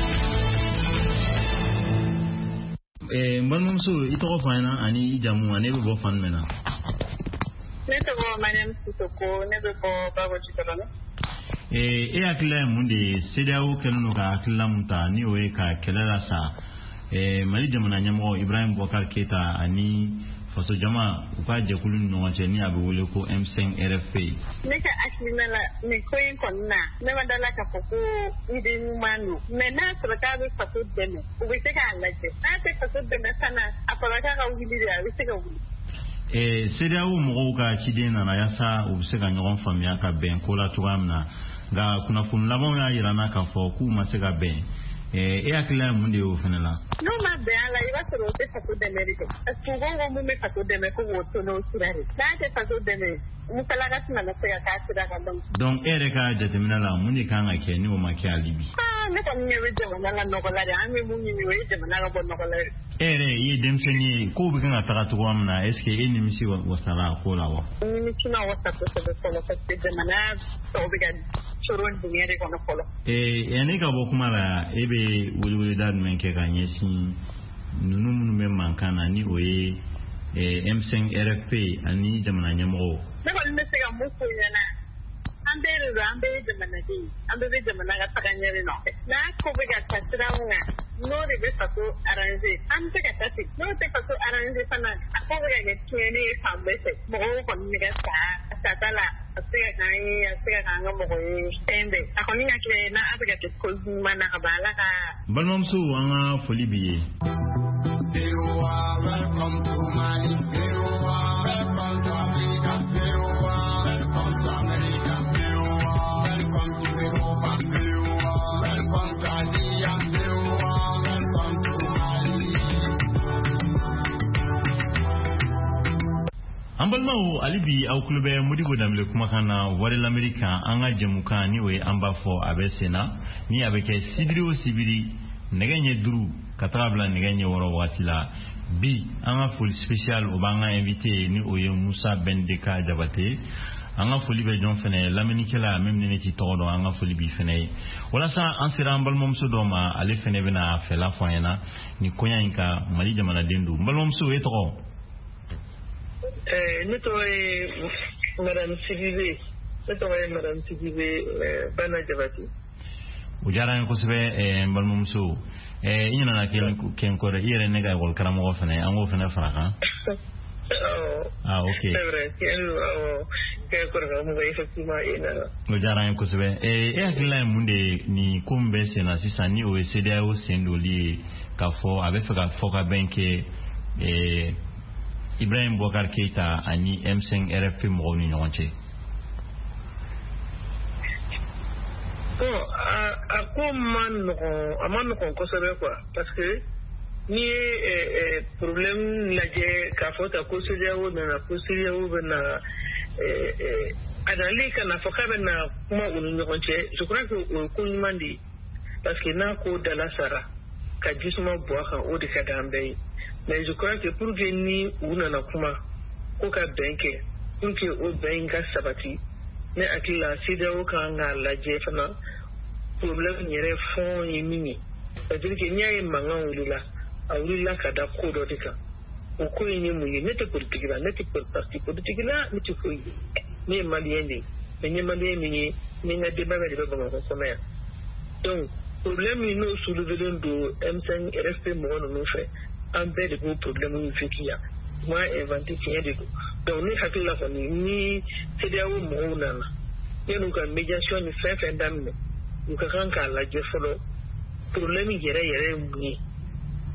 mbalmumsu ito fana ani jamu ane bo fan mena neto bo madam sitoko nebe bo bago chitoro akila munde CEDEAO kenuno ka akila munta ni oe ka kelela sa mali jamana nyamo Ibrahim Boubacar Keita ani faso jama uka jekulu no wache ni abe wole ko M5 RFP neka akina la ne koyin konna ne madala ka foko ide manu mena trakabe faso deme ubise ka alaje na te faso deme sana akoraka ka wili ya ubise ka wili CEDEAO mo ka chidena na yasa ubise ka nyoron famia ka ben kola tuamna ga kuna kun labon ya irana ka fo ku masega ben akila munde o fenela no ma be ala iba soro te faso deme rito asugo mo me faso deme ko woto no surare na te faso deme mukala ga tuna na sega ka sira ga donc ka jatemina la munde kan ga ke ni o ma ke alibi ne ko ni we jama na no ko la ya mi munni ni we jama na go no ko la ye demseni ko bi kan ataka to amna est ce que eni misi wasala ko lawa ni misi na wasa to se ko la te jama na to bi ga choron dinere ko no polo ene ka bo kuma la ebe wuli dad men ke ka nyesi nunu men mankana ni oye M5 RFP ani jamana nyamo ne ko ne se ga mu ko yana ambe jamana di ambe jamana ga takanyere no na ko be ga tasira nga no de be faso arranger ambe ga tasi no te faso arranger sana ko be ga tiene fambe se mo ko ni ga sa tala asiga kanga mo ko tende akoni ngakle na abiga ke ko mana kabala ka balmamsu anga folibiye welcome to Mali, welcome to Africa, welcome to America, welcome to Europa, welcome to Asia, welcome to Mali. Ambalmao alibi au klube mudigo damle kumakana wale l'Amerika anga jemuka niwe ambafo abesena ni abeke sibiri negenye duru katabla negenye woro wasila bi anga full special obanga invité ni oye Moussa Bendeka Jabate anga foli be jon fene lamenikela même ne ci todo anga foli bi fene wala sa ansira mbalmom so doma ale fene bena fela foyena ni konyanka mali jamana dendu mbalmom so eto Madame Sidibe Bana Jabati ujara ko sebe mbalmom so ina na ken ko ire nega gol karamo fene ango fene fraka okay c'est vrai que ko mo effectivement ina ujara ko sebe akila munde ni kombe sena sisa ni o CEDEAO sendoli kafo avec foka benke Ibrahim Boubacar Keita ani M5 RFP mo ni nyonche amman ko sabe quoi parce que ni problème laje ka fota ko CEDEAO na ko CEDEAO na adali kana foka na kuma unu nyonche je crois que ko nimandi parce que na ko dala sara ka jisuma boaka o de ka dambe mais je crois que pour que ni una na kuma ko ka benke pour que o benga sabati ne akila CEDEAO ka nga laje fana problème yere fond yimini c'est-à-dire que nyaye manga ulila kada kodo dika o ko yini muyi ne te politique la ne te parti politique la ne te ko ni maliende ni maliende ni na débat de ba ko somaya donc problème ni no soulever do M5 RFP mo no fait en fait de gros problèmes ni fikia moi inventé tient de donc ni hakila ko ni CEDEAO mo nana yenu kan médiation ni fait d'amne ukakanka la jefolo problème yere ni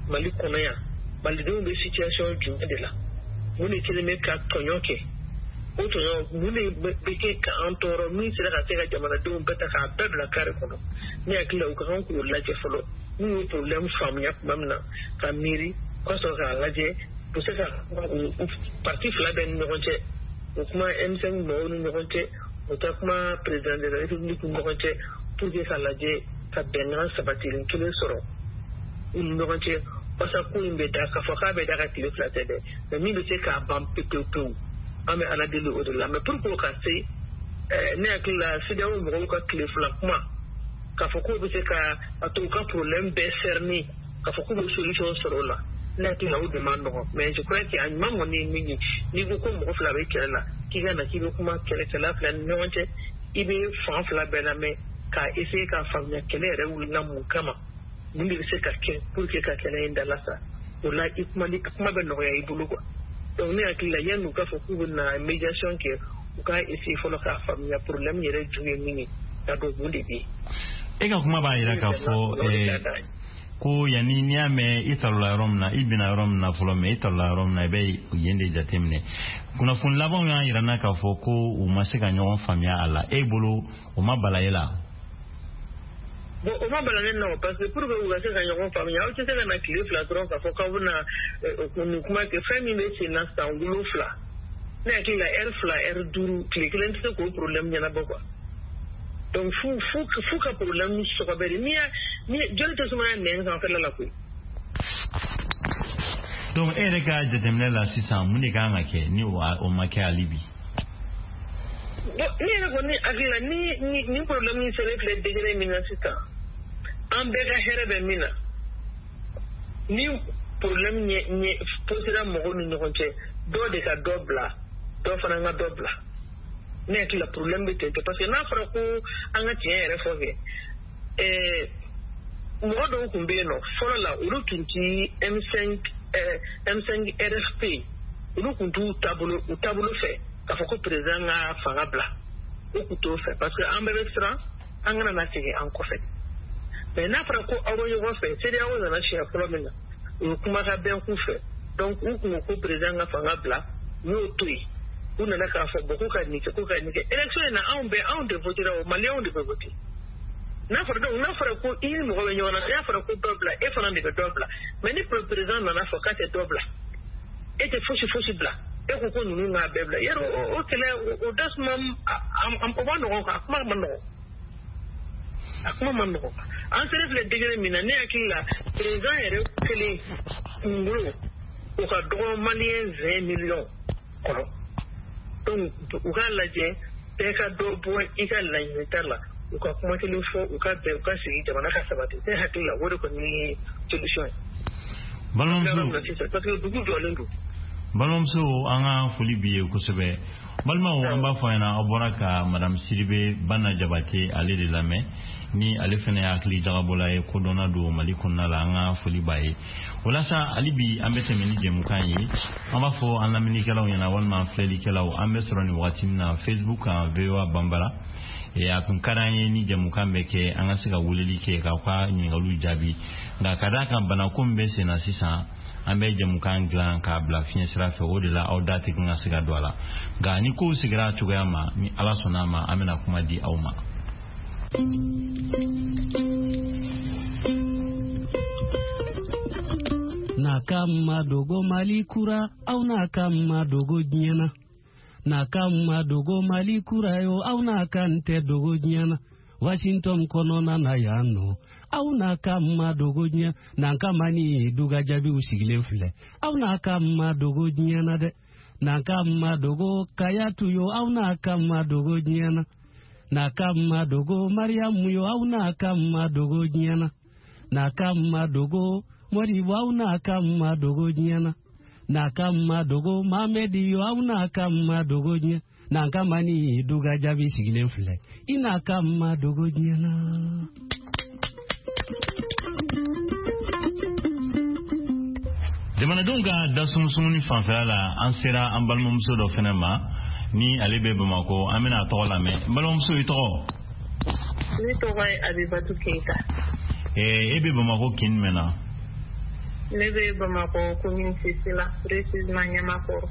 Mali kɔnɔ yan malidenw bɛ situation jumɛn de la mun de kelen bɛ ka tɔɲɔ kɛ o tɔɲɔ mun de bɛ kɛ k'an tɔɔrɔ min sera ka se ka jamanadenw bɛɛ ta k'a bɛɛ bila kare kɔnɔ ne hakili la u ka kan k'o lajɛ fɔlɔ n'u ye problème faamuya tuma min na ka miiri ka sɔrɔ k'a lajɛ u se ka parti fila bɛɛ ni ɲɔgɔn cɛ o kuma M5 mɔgɔw ni ɲɔgɔn cɛ o ta kuma président de la république ni ɲɔgɔn cɛ pour que ka lajɛ ka bɛnkan sabatilen kelen sɔrɔ u ni ɲɔgɔn cɛ wasa ko in bɛ da k'a fɔ k'a bɛ da ka tile fila tɛ dɛ mais min bɛ se k'a ban pewu an bɛ ala deli o de la mais pour que o ka se ne hakili la CEDEAO mɔgɔw ka tile fila kuma k'a fɔ k'o bɛ se ka to u ka problème bɛɛ cerner k'a fɔ k'u bɛ solution sɔrɔ o la ne hakili la o de ma nɔgɔn mais je crois que a ɲuman kɔni ye min ye n'i ko ko mɔgɔ fila bɛ kɛlɛ la k'i ka na k'i bɛ kuma kɛlɛkɛla fila ni ɲɔgɔn cɛ i bɛ fan fila bɛɛ lamɛn k'a essayer k'a faamuya kɛlɛ yɛrɛ wulila mun kama mun de bɛ se ka kɛ pour que ka kɛlɛ in dalasa o la i kuma bɛ nɔgɔya i bolo quoi donc ne hakili la yanni u ka fɔ k'u bɛ na médiation kɛ u ka essayer fɔlɔ k'a faamuya problème yɛrɛ ju ye min ye ka dɔn mun de bɛ yen. E ka kuma b'a jira k'a fɔ ko yani n'i y'a mɛn i tarola yɔrɔ min na i bɛna yɔrɔ min na fɔlɔ mɛ i tarola yɔrɔ min na i bɛ yen de jateminɛ kunnafoni labanw y'a jira n na k'a fɔ ko u ma se ka ɲɔgɔn faamuya a la e bolo o ma bala e la. Bon o ma bala ne nɔ parce que pour que u ka se ka ɲɔgɔn faamuya aw tɛ se ka na tile fila dɔrɔn k'a fɔ k'aw bɛna nin kuma kɛ fɛn min bɛ sen na san 7 ne hakili la heure 2 heure 5 tile kelen tɛ se k'o problème ɲɛnabɔ quoi. Donc fu ka problème sɔgɔbɛ ni joli tɛ sumaya nɛn sanfɛla la koyi. Donc e yɛrɛ ka jateminɛ la sisan mun de kan ka kɛ ni o ma kɛ hali bi. Ne yɛrɛ kɔni hakili la ni problème in sera filɛ degré min na sisan an bɛɛ ka hɛrɛ bɛ min na ni problème ɲɛ posera mɔgɔw ni ɲɔgɔn cɛ dɔ de ka dɔ bila dɔ fana ka dɔ bila. Ne hakili la problème bɛ ten parce que n'a fɔra ko an ka tiɲɛ yɛrɛ fɔ kɛ mɔgɔ dɔw tun bɛ yen nɔ fɔlɔ la olu tun ti M5 RFP olu tun t'u taabolo fɛ k'a fɔ ko président ka fanga bila o tun t'o fɛ parce que an bɛɛ bɛ siran an kana na segin an kɔfɛ mais n'a fɔra ko aw bɛ ɲɔgɔn fɛ CEDEAO nana siɲɛ fɔlɔ min na o ye kuma ka bɛn k'u fɛ donc u kun ko président ka fanga bila u y'o to yen u nana k'a fɔ bon ko ka nin kɛ élection in na anw de votera o maliyɛnw de bɛ voter n'a fɔra ko i ni mɔgɔ bɛ ɲɔgɔn na n'a fɔra ko dɔ bila e fana de bɛ dɔ bila mais ni président nana fɔ k'a tɛ dɔ bila e tɛ fosi bila e ko ninnu k'a bɛɛ bila yɛrɛ o kɛlɛ o dasuma o ma nɔgɔn quoi a kuma ma nɔgɔn an sera filɛ degré min na ne hakili la président yɛrɛ kelen kunkolo o ka dɔgɔ maliyɛn 20 millions kɔnɔ donc u k'a lajɛ bɛɛ ka dɔ bɔ i ka laɲinita la u ka kuma kelen fɔ u ka bɛn u ka sigi jamana ka sabati ne hakili la o de kɔni ye solution ye. parce que dugu jɔlen don. Balimamuso an ka foli b'i ye kosɛbɛ balimaw an b'a fɔ ɲɛna aw bɔra ka madame Sidibe Bana Jabate ale de lamɛn ni ale fana ye hakili jagabɔla ye kodɔnna don Mali kɔnɔna la an ka foli b'a ye walasa hali bi an bɛ tɛmɛ ni jɛmukan ye an b'a fɔ an lamɛnnikɛlaw ɲɛna walima an filɛlikɛlaw an bɛ sɔrɔ nin waati min na Facebook kan VOA Banbara a tun ka d'an ye ni jɛmukan bɛ kɛ an ka se ka weleli kɛ k'aw ka ɲininkaliw jaabi nka ka d'a kan banako min bɛ sen na sisan an bɛ jɛmukan dilan k'a bila fiɲɛ sira fɛ o de la aw da tɛ ka se ka don a la nka ni kow sigira cogoya ma ni Ala sɔnna ma an bɛna kuma di aw ma. Na kama dogo Mali kura au na kama dogo nyana na kama dogo Mali kura yo au na kante dogo nyana Washington konona na yano au na kama dogo nyana na kama ni duga jabi usigilen file au na kama dogo nyana de na kama dogo kayatu yo au na kama dogo nyana na kama dogo Mariamu yo au na kama dogo nyana na kama dogo Mori au na kama dogo nyana na kama dogo Mamedi yo au na kama dogo nyana na kama ni duga jabi sigilen file ina kama dogo nyana. Jamanadenw ka dasumusumu ni fanfɛla la an sera an balimamuso dɔ fɛnɛ ma ni ale bɛ Bamako an bɛna a tɔgɔ lamɛn balimamuso i tɔgɔ. Ne tɔgɔ ye Abibatu Keita. E bɛ Bamako kin jumɛn na? ne bɛ Bamakɔ commune Sisila précisément Ɲamakɔrɔ.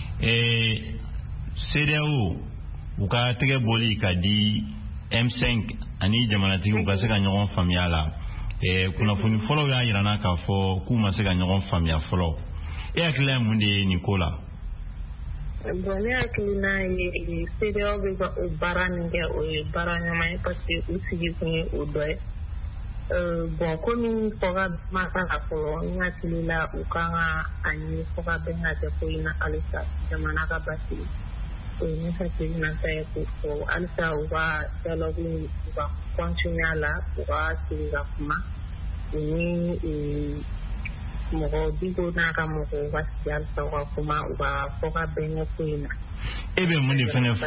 CEDEAO u ka tɛgɛ bɔli ka di M5 ani jamanatigi u ka se ka ɲɔgɔn faamuya la. Kunnafoni fɔlɔ y'a yirana k'a fɔ k'u ma se ka ɲɔgɔn faamuya fɔlɔ. E hakili ye mun de ye nin ko la? Bon, ne hakilina ye CEDEAO bɛ ka o baara min kɛ o ye baara ɲuman ye parce que u sigi kun ye o dɔ ye. Bon, komi fɔga ma kan ka fɔlɔ n hakili la u kan ka a ɲini fɔ ka bɛn ka kɛ ko in na halisa jamana ka basigi. O ye ne hakilina ta ye k'o fɔ halisa u ka dialogue u ka continuer a la u ka sigi ka kuma u ni mɔgɔ bigo n'a ka mɔgɔw ka sigi halisa u ka kuma u ka fɔ ka bɛn kɛ ko in na. E bɛ mun de fɛnɛ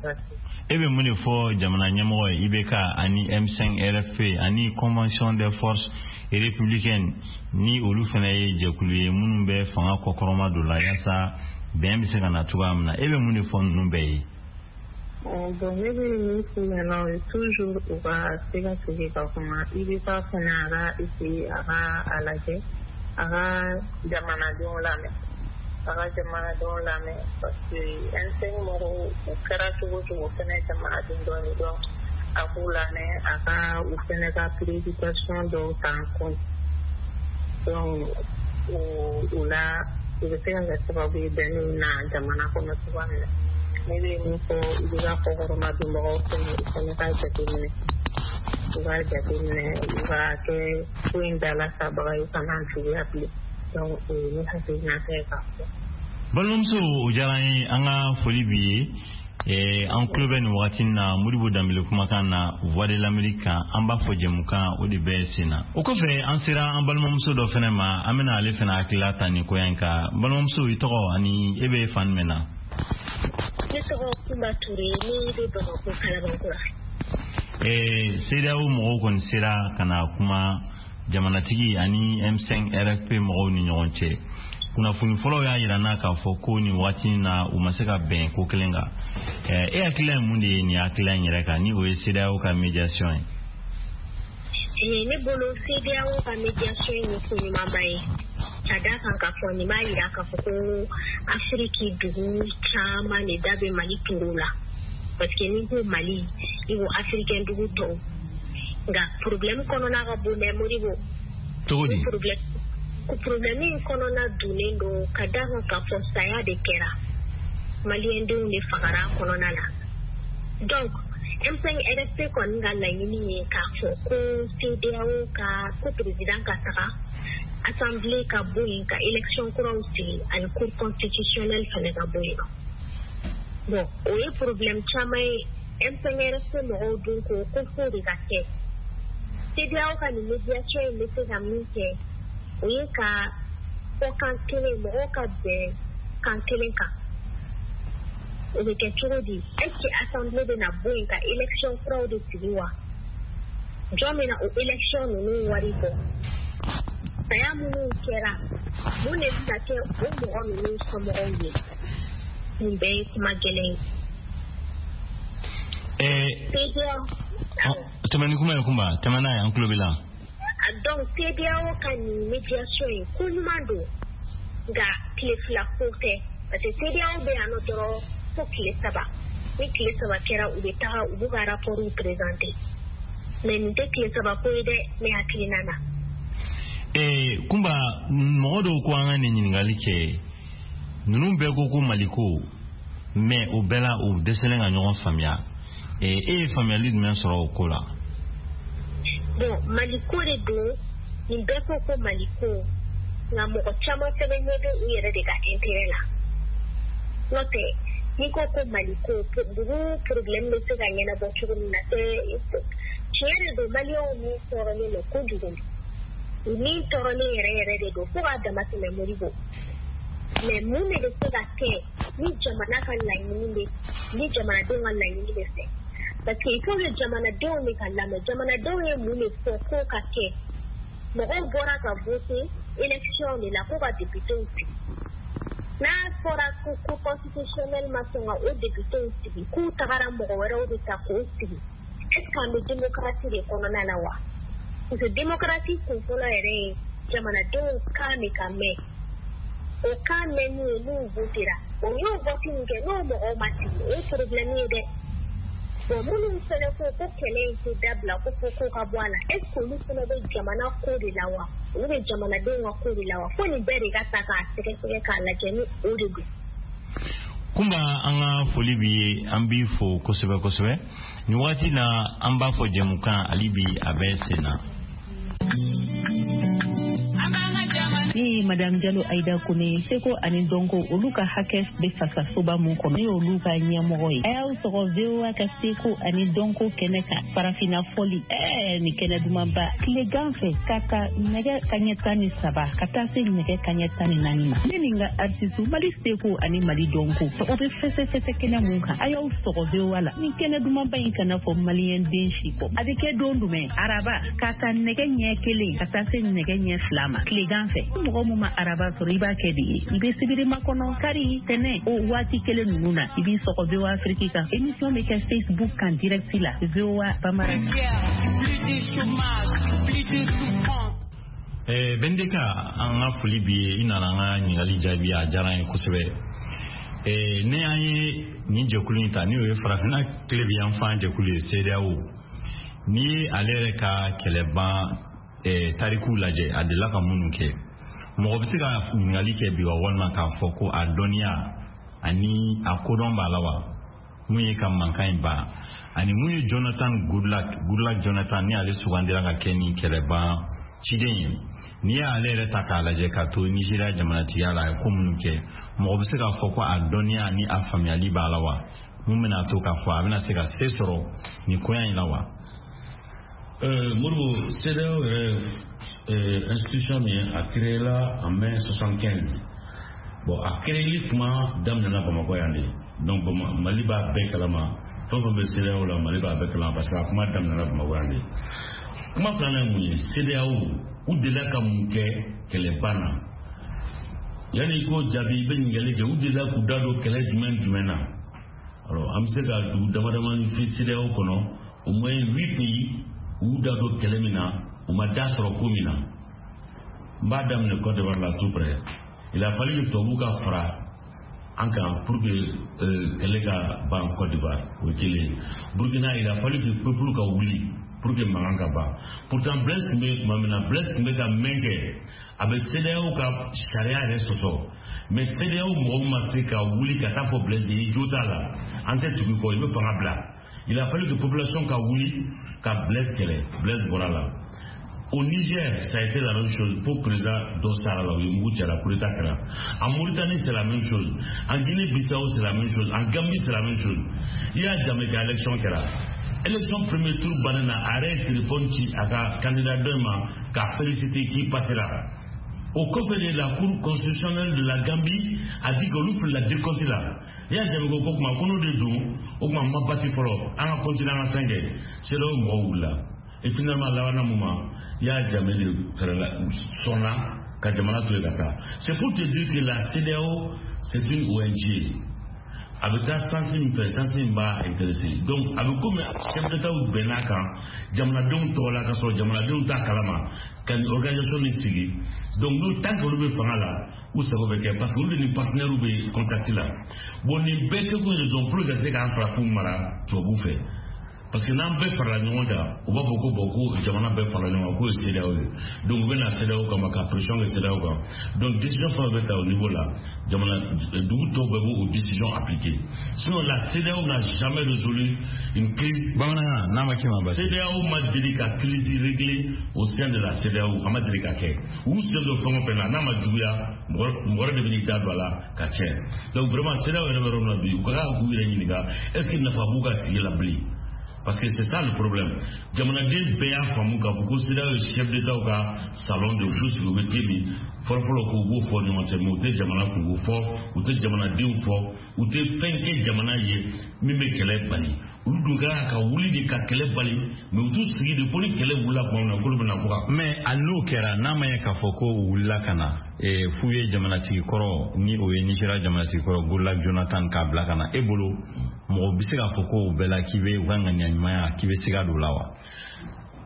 fɔ jamana ɲɛmɔgɔ ye IBK ani M5 RFP ani Convention des forces républicaines ni olu fɛnɛ ye jɛkulu ye minnu bɛ fanga kɔkɔrɔma don la yaasa bɛn bɛ se ka na cogoya min na e bɛ mun de fɔ ninnu bɛɛ ye? Bon, ne bɛ min f'u ɲɛna o ye toujours u ka se ka sigi ka kuma IBK fɛnɛ a ka essayer a ka a lajɛ a ka jamanadenw lamɛn. Para jamanadenw lamɛn parce que M5 mɔgɔw u kɛra cogo cogo fɛnɛ jamanaden dɔ de dɔn a k'u lamɛn a ka u fɛnɛ ka préoccupation dɔw ta en compte donc o la u bɛ se ka kɛ sababu ye bɛnni na jamana kɔnɔ cogoya min na ne bɛ min fɔ i bɛ ka kɔkɔrɔmadonbagaw fɛnɛ u fɛnɛ ka jateminɛ u ka jateminɛ u ka kɛ ko in dalasabaga ye u kana juguya bilen. Balimamuso o diyara an ye an ka foli bi ye an tulo bɛ nin wagati na Modibo Dambele kumakan na Voix de l'Amérique kan an b'a fɔ jɛmukan o de bɛ sen na o kɔfɛ an sera an balimamuso dɔ fɛnɛ ma an bɛna ale fɛnɛ hakilila ta nin ko in kan balimamuso i tɔgɔ ani e bɛ fan jumɛn na? Ne tɔgɔ Kumba Ture ne bɛ Bamakɔ Kalabankura. CEDEAO mɔgɔw kɔni sera ka na kuma jamanatigi ani M5 RFP mɔgɔw ni ɲɔgɔn cɛ kunnafoni fɔlɔ y'a yirana k'a fɔ ko nin waati na u ma se ka bɛn ko kelen kan e hakilila ye mun de ye nin hakilila in yɛrɛ kan ni o ye CEDEAO ka médiation ye? Ne bolo CEDEAO ka médiation ye ko ɲumanba ye ka da kan k'a fɔ nin b'a yira k'a fɔ ko Afiriki dugu caman de da bɛ Mali turu la parce que ni ko Mali i ko Africain dugu tɔw nka problème kɔnɔna ka bon dɛ Modibo. Cogo di? Problème in kɔnɔna dunnen don ka da kan k'a fɔ saya de kɛra Maliendenw de fagara kɔnɔna la donc M5 RFP kɔni ka laɲini ye k'a fɔ ko CEDEAO ka ko président ka taga assemblée ka bɔ yen ka élection kuraw sigi ani cour constitutionnelle fɛnɛ ka bɔ yen bon o ye problème caman ye M5 RFP mɔgɔw dun ko fo de ka kɛ CEDEAO ka nin médiation in bɛ se ka min kɛ o ye ka fɔ kan kelen mɔgɔw ka bɛn kan kelen kan o bɛ kɛ cogo di est-ce que assemblée bɛna bɔ yen ka élection kuraw de sigi wa jɔn bɛna o élection ninnu wari bɔ saya minnu kɛra mun de bɛna kɛ o mɔgɔ ninnu somɔgɔw ye nin bɛɛ ye kuma gɛlɛn ye. Tɛmɛni kuma ye Kumba tɛmɛna ye an tulo b'i la. Donc CEDEAO ka nin médiation ye ko ɲuman don nka tile fila ko tɛ parce que CEDEAO bɛ yan nɔ dɔrɔn fo tile saba ni tile saba kɛra u bɛ taga u b'u ka rapport présenter mais nin tɛ tile saba ko ye dɛ ne hakilina na. Kumba mɔgɔ dɔw ko an ka nin ɲininkali kɛ ninnu bɛɛ ko Mali ko mais o bɛɛ la u dɛsɛlen ka ɲɔgɔn faamuya e ye faamuyali jumɛn sɔrɔ o ko la? Bon Mali ko de don nin bɛɛ ko Mali ko nka mɔgɔ caman fɛnɛ ɲɛ bɛ u yɛrɛ de ka intérêt la n'o tɛ n'i ko Mali ko dugu problème bɛ se ka ɲɛnabɔ cogo min na tiɲɛ de don maliyɛnw min tɔɔrɔlen don kojugu u min tɔɔrɔlen yɛrɛ de don fo k'a dama tɛmɛ Modibo mais mun de bɛ se ka kɛ ni jamana ka laɲini bɛ ni jamanadenw ka laɲini bɛ fɛ parce que il faut que jamanadenw de ka lamɛn jamanadenw ye mun de fɔ ko ka kɛ mɔgɔw bɔra ka voter élection de la ko ka députéw sigi n'a fɔra ko cour constitutionnelle ma sɔn ka o députéw sigi k'u tagara mɔgɔ wɛrɛw de ta k'o sigi est ce que an bɛ démocratie de kɔnɔna la wa parce que démocratie kun fɔlɔ yɛrɛ ye jamanadenw kan de ka mɛn o kan mɛnni ye n'u votera o y'o vote min kɛ n'o mɔgɔw ma sigi o ye problème ye dɛ bon minnu fɛnɛ ko ko kɛlɛ in tɛ dabila ko fo ko ka bɔ a la est ce que olu fɛnɛ bɛ jamana ko de la wa olu bɛ jamanadenw ka ko de la wa fo nin bɛɛ de ka ta k'a sɛgɛsɛgɛ k'a lajɛ ni o de don. Kumba an ka foli bi ye an b'i fo kosɛbɛ kosɛbɛ ni waati na an b'a fɔ jɛmukan ali bi a bɛ sen na. Ni Madame Diallo Aïda Kone seko ani donko olu ka hakɛ bɛ fasasoba mun kɔnɔ ni olu ka ɲɛmɔgɔ ye a y'aw sɔgɔ VOA ka seko ani donko kɛnɛ kan farafina fɔli ni kɛnɛ dumanba tilegan fɛ ka ta nɛgɛ kaɲɛ 13 ka taa se nɛgɛ kaɲɛ 14 ma ne nin ka artiste Mali seko ani Mali donko o bɛ fɛsɛfɛsɛ kɛnɛ mun kan a y'aw sɔgɔ VOA la ni kɛnɛ dumanba in kana fɔ maliyɛn den si kɔ a bɛ kɛ don jumɛn araba ka ta nɛgɛ ɲɛ 1 ka taa se nɛgɛ ɲɛ 2 ma tilegan fɛ mɔgɔ mun ma araba sɔrɔ i b'a kɛ de ye i bɛ sibiri makɔnɔ kari tɛnɛ o waati kelen ninnu na i b'i sɔgɔ VOA Afrique kan émission bɛ kɛ Facebook kan direct la VOA Bambara. Bendeka an ka foli bi ye i nana an ka ɲininkali jaabi a diyara n ye kosɛbɛ ne an ye nin jɛkulu in ta ni o ye farafina tilebiyan fan jɛkulu ye CEDEAO ni ale yɛrɛ ka kɛlɛban tariku lajɛ a delila ka minnu kɛ mɔgɔ bɛ se ka ɲininkali kɛ bi wa walima k'a fɔ ko a dɔnniya ani a kodɔn b'a la wa mun ye ka mankan in ban ani mun ye Goodluck Jonathan ni ale sugandira ka kɛ ni kɛlɛban ciden ye n'i y'ale yɛrɛ ta k'a lajɛ ka to Nigeria jamanatigiya la a ye ko minnu kɛ mɔgɔ bɛ se k'a fɔ ko a dɔnniya ni a faamuyali b'a la wa mun bɛna to k'a fɔ a bɛna se ka se sɔrɔ nin koya in la wa. Moribo CEDEAO institution min a créé la en mai 75 bon a créé kuma daminɛna Bamakɔ yan de donc Mali b'a bɛɛ kalama fɛn fɛn bɛ CEDEAO la Mali b'a bɛɛ kalama parce que a kuma daminɛna Bamakɔ yan de kuma filanan ye mun ye CEDEAO u delila ka mun kɛ kɛlɛban na yanni i ko jaabi i bɛ ɲininkali kɛ u delila k'u da don kɛlɛ jumɛn na alors an bɛ se ka dugu damadama fi CEDEAO kɔnɔ au moins 8 pays u da don kɛlɛ min na u ma da sɔrɔ ko min na n b'a daminɛ Côte d'Ivoire la tout près il a fallu que tubabuw ka fara an kan pour que kɛlɛ ka ban Côte d'Ivoire o ye kelen Burkina il a fallu que peuple ka wuli pour que mankan ka ban pourtant Blaise tun bɛ tuma min na Blaise tun bɛ ka mɛn kɛ a bɛ CEDEAO ka sariya yɛrɛ sɔsɔ mais CEDEAO mɔgɔw ma se ka wuli ka taa fɔ Blaise de ye jo t'a la an tɛ tugu kɔ i bɛ fanga bila il a fallu que population ka wuli ka Blaise kɛlɛ Blaise bɔra la au Niger ça a été la même chose pour président Dostara la Mugu Chala pour l'état kɛra en Mauritanie c'est la même chose en Guinée-Bissau c'est la même chose en Gambie c'est la même chose il y a jamais que élection kɛra élection premier tour bannen na a yɛrɛ téléphone ci a ka candidat dɔ ma k'a féliciter qui passera au kɔfɛ de la cour constitutionnelle de la Gambie a dit que olu fili la décompte la i y'a jaabi ko kuma ko n'o de don o kuma ma bati fɔlɔ an ka continuer an ka fɛn kɛ CEDEAO mɔgɔw wulila et finalement labanna mun ma i y'a jaabi de fɛrɛla sɔnna ka jamana to yen ka taa c'est pour te dire que la CEDEAO c'est une ONG a bɛ taa sansi min fɛ sansi min b'a intéressé donc a bɛ komi chef d'état bɛnn'a kan jamanadenw tɔgɔ la ka sɔrɔ jamanadenw t'a kalama ka nin organisation ni sigi donc n'o tant que olu bɛ fanga la u sago bɛ kɛ parce que olu de ni partenaires bɛ contact la bon nin bɛɛ kɛ kun ye donc pour que ka se k'an farafinw mara tubabuw fɛ parce que n'an bɛɛ farala ɲɔgɔn kan u b'a fɔ ko bon ko jamana bɛɛ farala ɲɔgɔn kan k'o ye CEDEAO ye donc u bɛ na CEDEAO kama ka pression kɛ CEDEAO kan donc décision fɛn bɛ ta au niveau la jamana dugu tɔw bɛɛ b'o décision appliquer sinon la CEDEAO n'a jamais résolu une crise bamanankan n'a ma kɛ ma basi CEDEAO ma deli ka crise régler au sein de la CEDEAO a ma deli ka kɛ u sen don fɛn o fɛn na n'a ma juguya mɔgɔ wɛrɛ de bɛ n'i da don a la ka tiɲɛ donc vraiment CEDEAO yɛrɛ bɛ yɔrɔ min na bi u ka kan k'u yɛrɛ ɲininka est ce que nafa b'u ka sigi la bilen parce que c'est ça le problème jamanaden bɛɛ y'a faamu k'a fɔ ko CEDEAO ye chef d'état ka salon de u bɛ sigi u bɛ te min fɔlɔfɔlɔ ko u b'o fɔ ɲɔgɔn cɛ mais u tɛ jamana kungo fɔ u tɛ jamanadenw fɔ u tɛ fɛn kɛ jamana ye min bɛ kɛlɛ bali olu dun ka wuli de ka kɛlɛ bali mais u t'u sigi de fo ni kɛlɛ wulila tuma min na k'olu bɛna bɔ ka mais a n'o kɛra n'a ma ye k'a fɔ ko u wulila ka na f'u ye jamanatigi kɔrɔ ni o ye Nigeria jamanatigi kɔrɔ Goodluck Jonathan k'a bila ka na e bolo mɔgɔ bɛ se k'a fɔ ko u bɛɛ la k'i bɛ u ka ŋaniya ɲumanya k'i bɛ siga don o la wa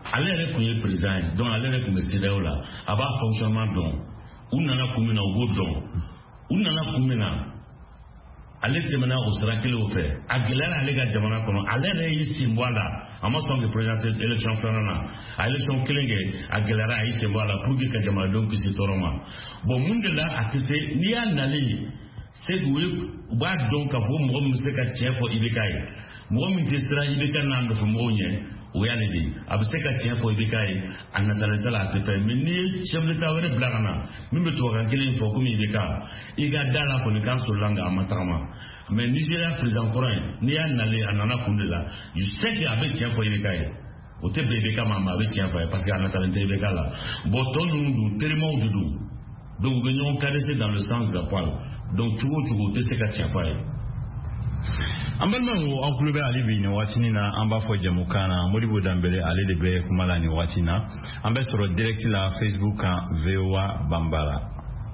ale yɛrɛ kun ye président ye donc ale yɛrɛ kun bɛ CEDEAO la a b'a fonctionnement dɔn u nana kun min na u b'o dɔn u nana kun min na ale tɛmɛna o sira kelenw fɛ a gɛlɛyara ale ka jamana kɔnɔ ale yɛrɛ y'i sen bɔ a la a ma sɔn ka président élection filanan na a élection kelen kɛ a gɛlɛyara a y'i sen bɔ a la pour que ka jamanadenw kisi tɔɔrɔ ma bon mun de la a tɛ se n'i y'a nalen c'est que u b'a dɔn k'a fɔ mɔgɔ min bɛ se ka tiɲɛ fɔ IBK ye mɔgɔ min tɛ siran IBK n'a nɔfɛ mɔgɔw ɲɛ o y'ale de ye a bɛ se ka tiɲɛ fɔ IBK ye a natalen t'a la a tɛ fɛ mais n'i ye chef d'État wɛrɛ bila ka na min bɛ tubabukan kelen fɔ komi IBK i ka da la kɔni kan sɔrɔla nka a ma tagama mais Nigeria président kɔrɔ in n'i y'a nalen a nana kun de la je sais que a bɛ tiɲɛ fɔ IBK ye o tɛ bɛn IBK ma a bɛ tiɲɛ fɔ ye parce que a natalen tɛ IBK la bon tɔ ninnu dun terimaw de don donc u bɛ ɲɔgɔn caresser dans le sens de poil donc cogo o cogo o tɛ se ka tiɲɛ fɔ a ye. An balimaw aw kulo bɛ ale bi nin waatinin na an b'a fɔ jamukan na Modibo Danbele ale de bɛ kuma la nin waati na an bɛ sɔrɔ direct la Facebook kan VOA Bambara.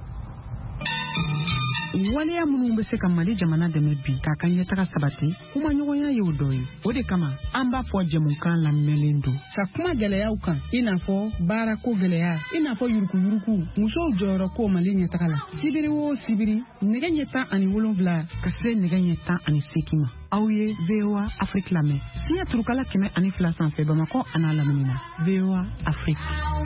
Waleya minnu bɛ se ka Mali jamana dɛmɛ bi k'a ka ɲɛtaga sabati kuma ɲɔgɔnya ye o dɔ ye o de kama an b'a fɔ jamukan lamɛnlen don ka kuma gɛlɛyaw kan i n'a fɔ baarako gɛlɛya i n'a fɔ yurukuyuruku musow jɔyɔrɔ ko Mali ɲɛtaga la sibiri o sibiri nɛgɛ ɲɛ 17 ka se nɛgɛ ɲɛ 18 ma aw ye VOA Afrique lamɛn siɲɛ turukala 102 sanfɛ Bamakɔ a n'a lamini na VOA Afrique.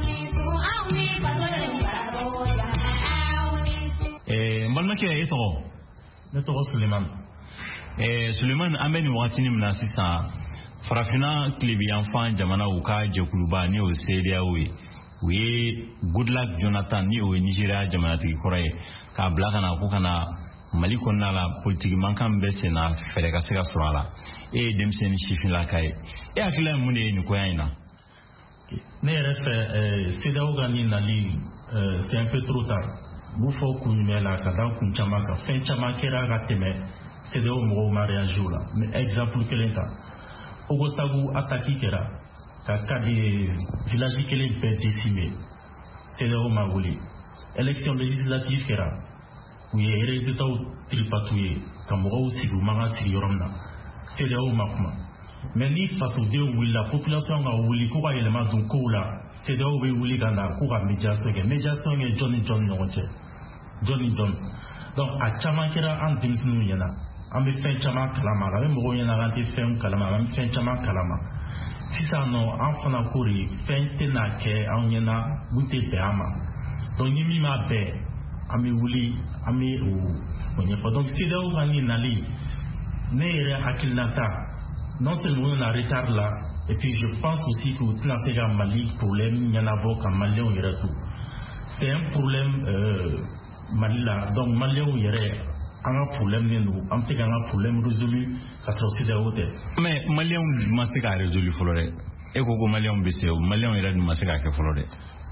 Mbalmakɛ e tɔgɔ ne tɔgɔ Suleiman Suleiman an bɛ nin waatinin min na sisan farafina tilebiyanfan jamana u ka jɛkuluba ni o CEDEAO ye u ye Goodluck Jonathan ni o ye Nigeria jamanatigi kɔrɔ ye k'a bila ka na ko ka na Mali kɔnɔna la politiki mankan bɛ sen na fɛɛrɛ ka se ka sɔrɔ a la e ye denmisɛnnin sifinlaka ye e hakili ye mun de ye nin koya in na ne yɛrɛ fɛ CEDEAO ka nin nali c'est un peu trop tard b'u fɔ kun jumɛn la ka da kun caman kan fɛn caman kɛra ka tɛmɛ CEDEAO mɔgɔw ma réagi o la mais exemple kelen ta Ogosagu attaque kɛra ka village kelen bɛɛ décimé CEDEAO ma wuli élection législative kɛra u ye résultats tripatouillé ka mɔgɔw sigi u man ka sigi yɔrɔ min na CEDEAO ma kuma mais ni fasodenw wulila population ka wuli ko ka yɛlɛma don kow la CEDEAO bɛ wuli ka na ko ka médiation kɛ jɔn ni jɔn ni ɲɔgɔn cɛ jɔn ni jɔn donc a caman kɛra an denmisɛnninw ɲɛna an bɛ fɛn caman kalama an bɛ mɔgɔw ɲɛna an tɛ fɛn kalama an bɛ fɛn caman kalama sisan nɔ an fana ko de fɛn tɛna kɛ an ɲɛna mun tɛ bɛn an ma donc ni min ma bɛn an bɛ wuli an bɛ o ɲɛfɔ donc CEDEAO ka nin nali ne yɛrɛ hakilinata non seulement on a retard là et puis je pense aussi que tout la fait Mali problème ɲɛnabɔ ka maliyɛnw yɛrɛ to c'est un problème Mali la donc maliyɛnw yɛrɛ an ka problème ne don an bɛ se k'an ka problème résolu ka sɔrɔ CEDEAO tɛ. mais maliyɛnw ma se k'a résolu fɔlɔ dɛ e ko ko maliyɛnw bɛ se o maliyɛnw yɛrɛ dun ma se k'a kɛ fɔlɔ dɛ.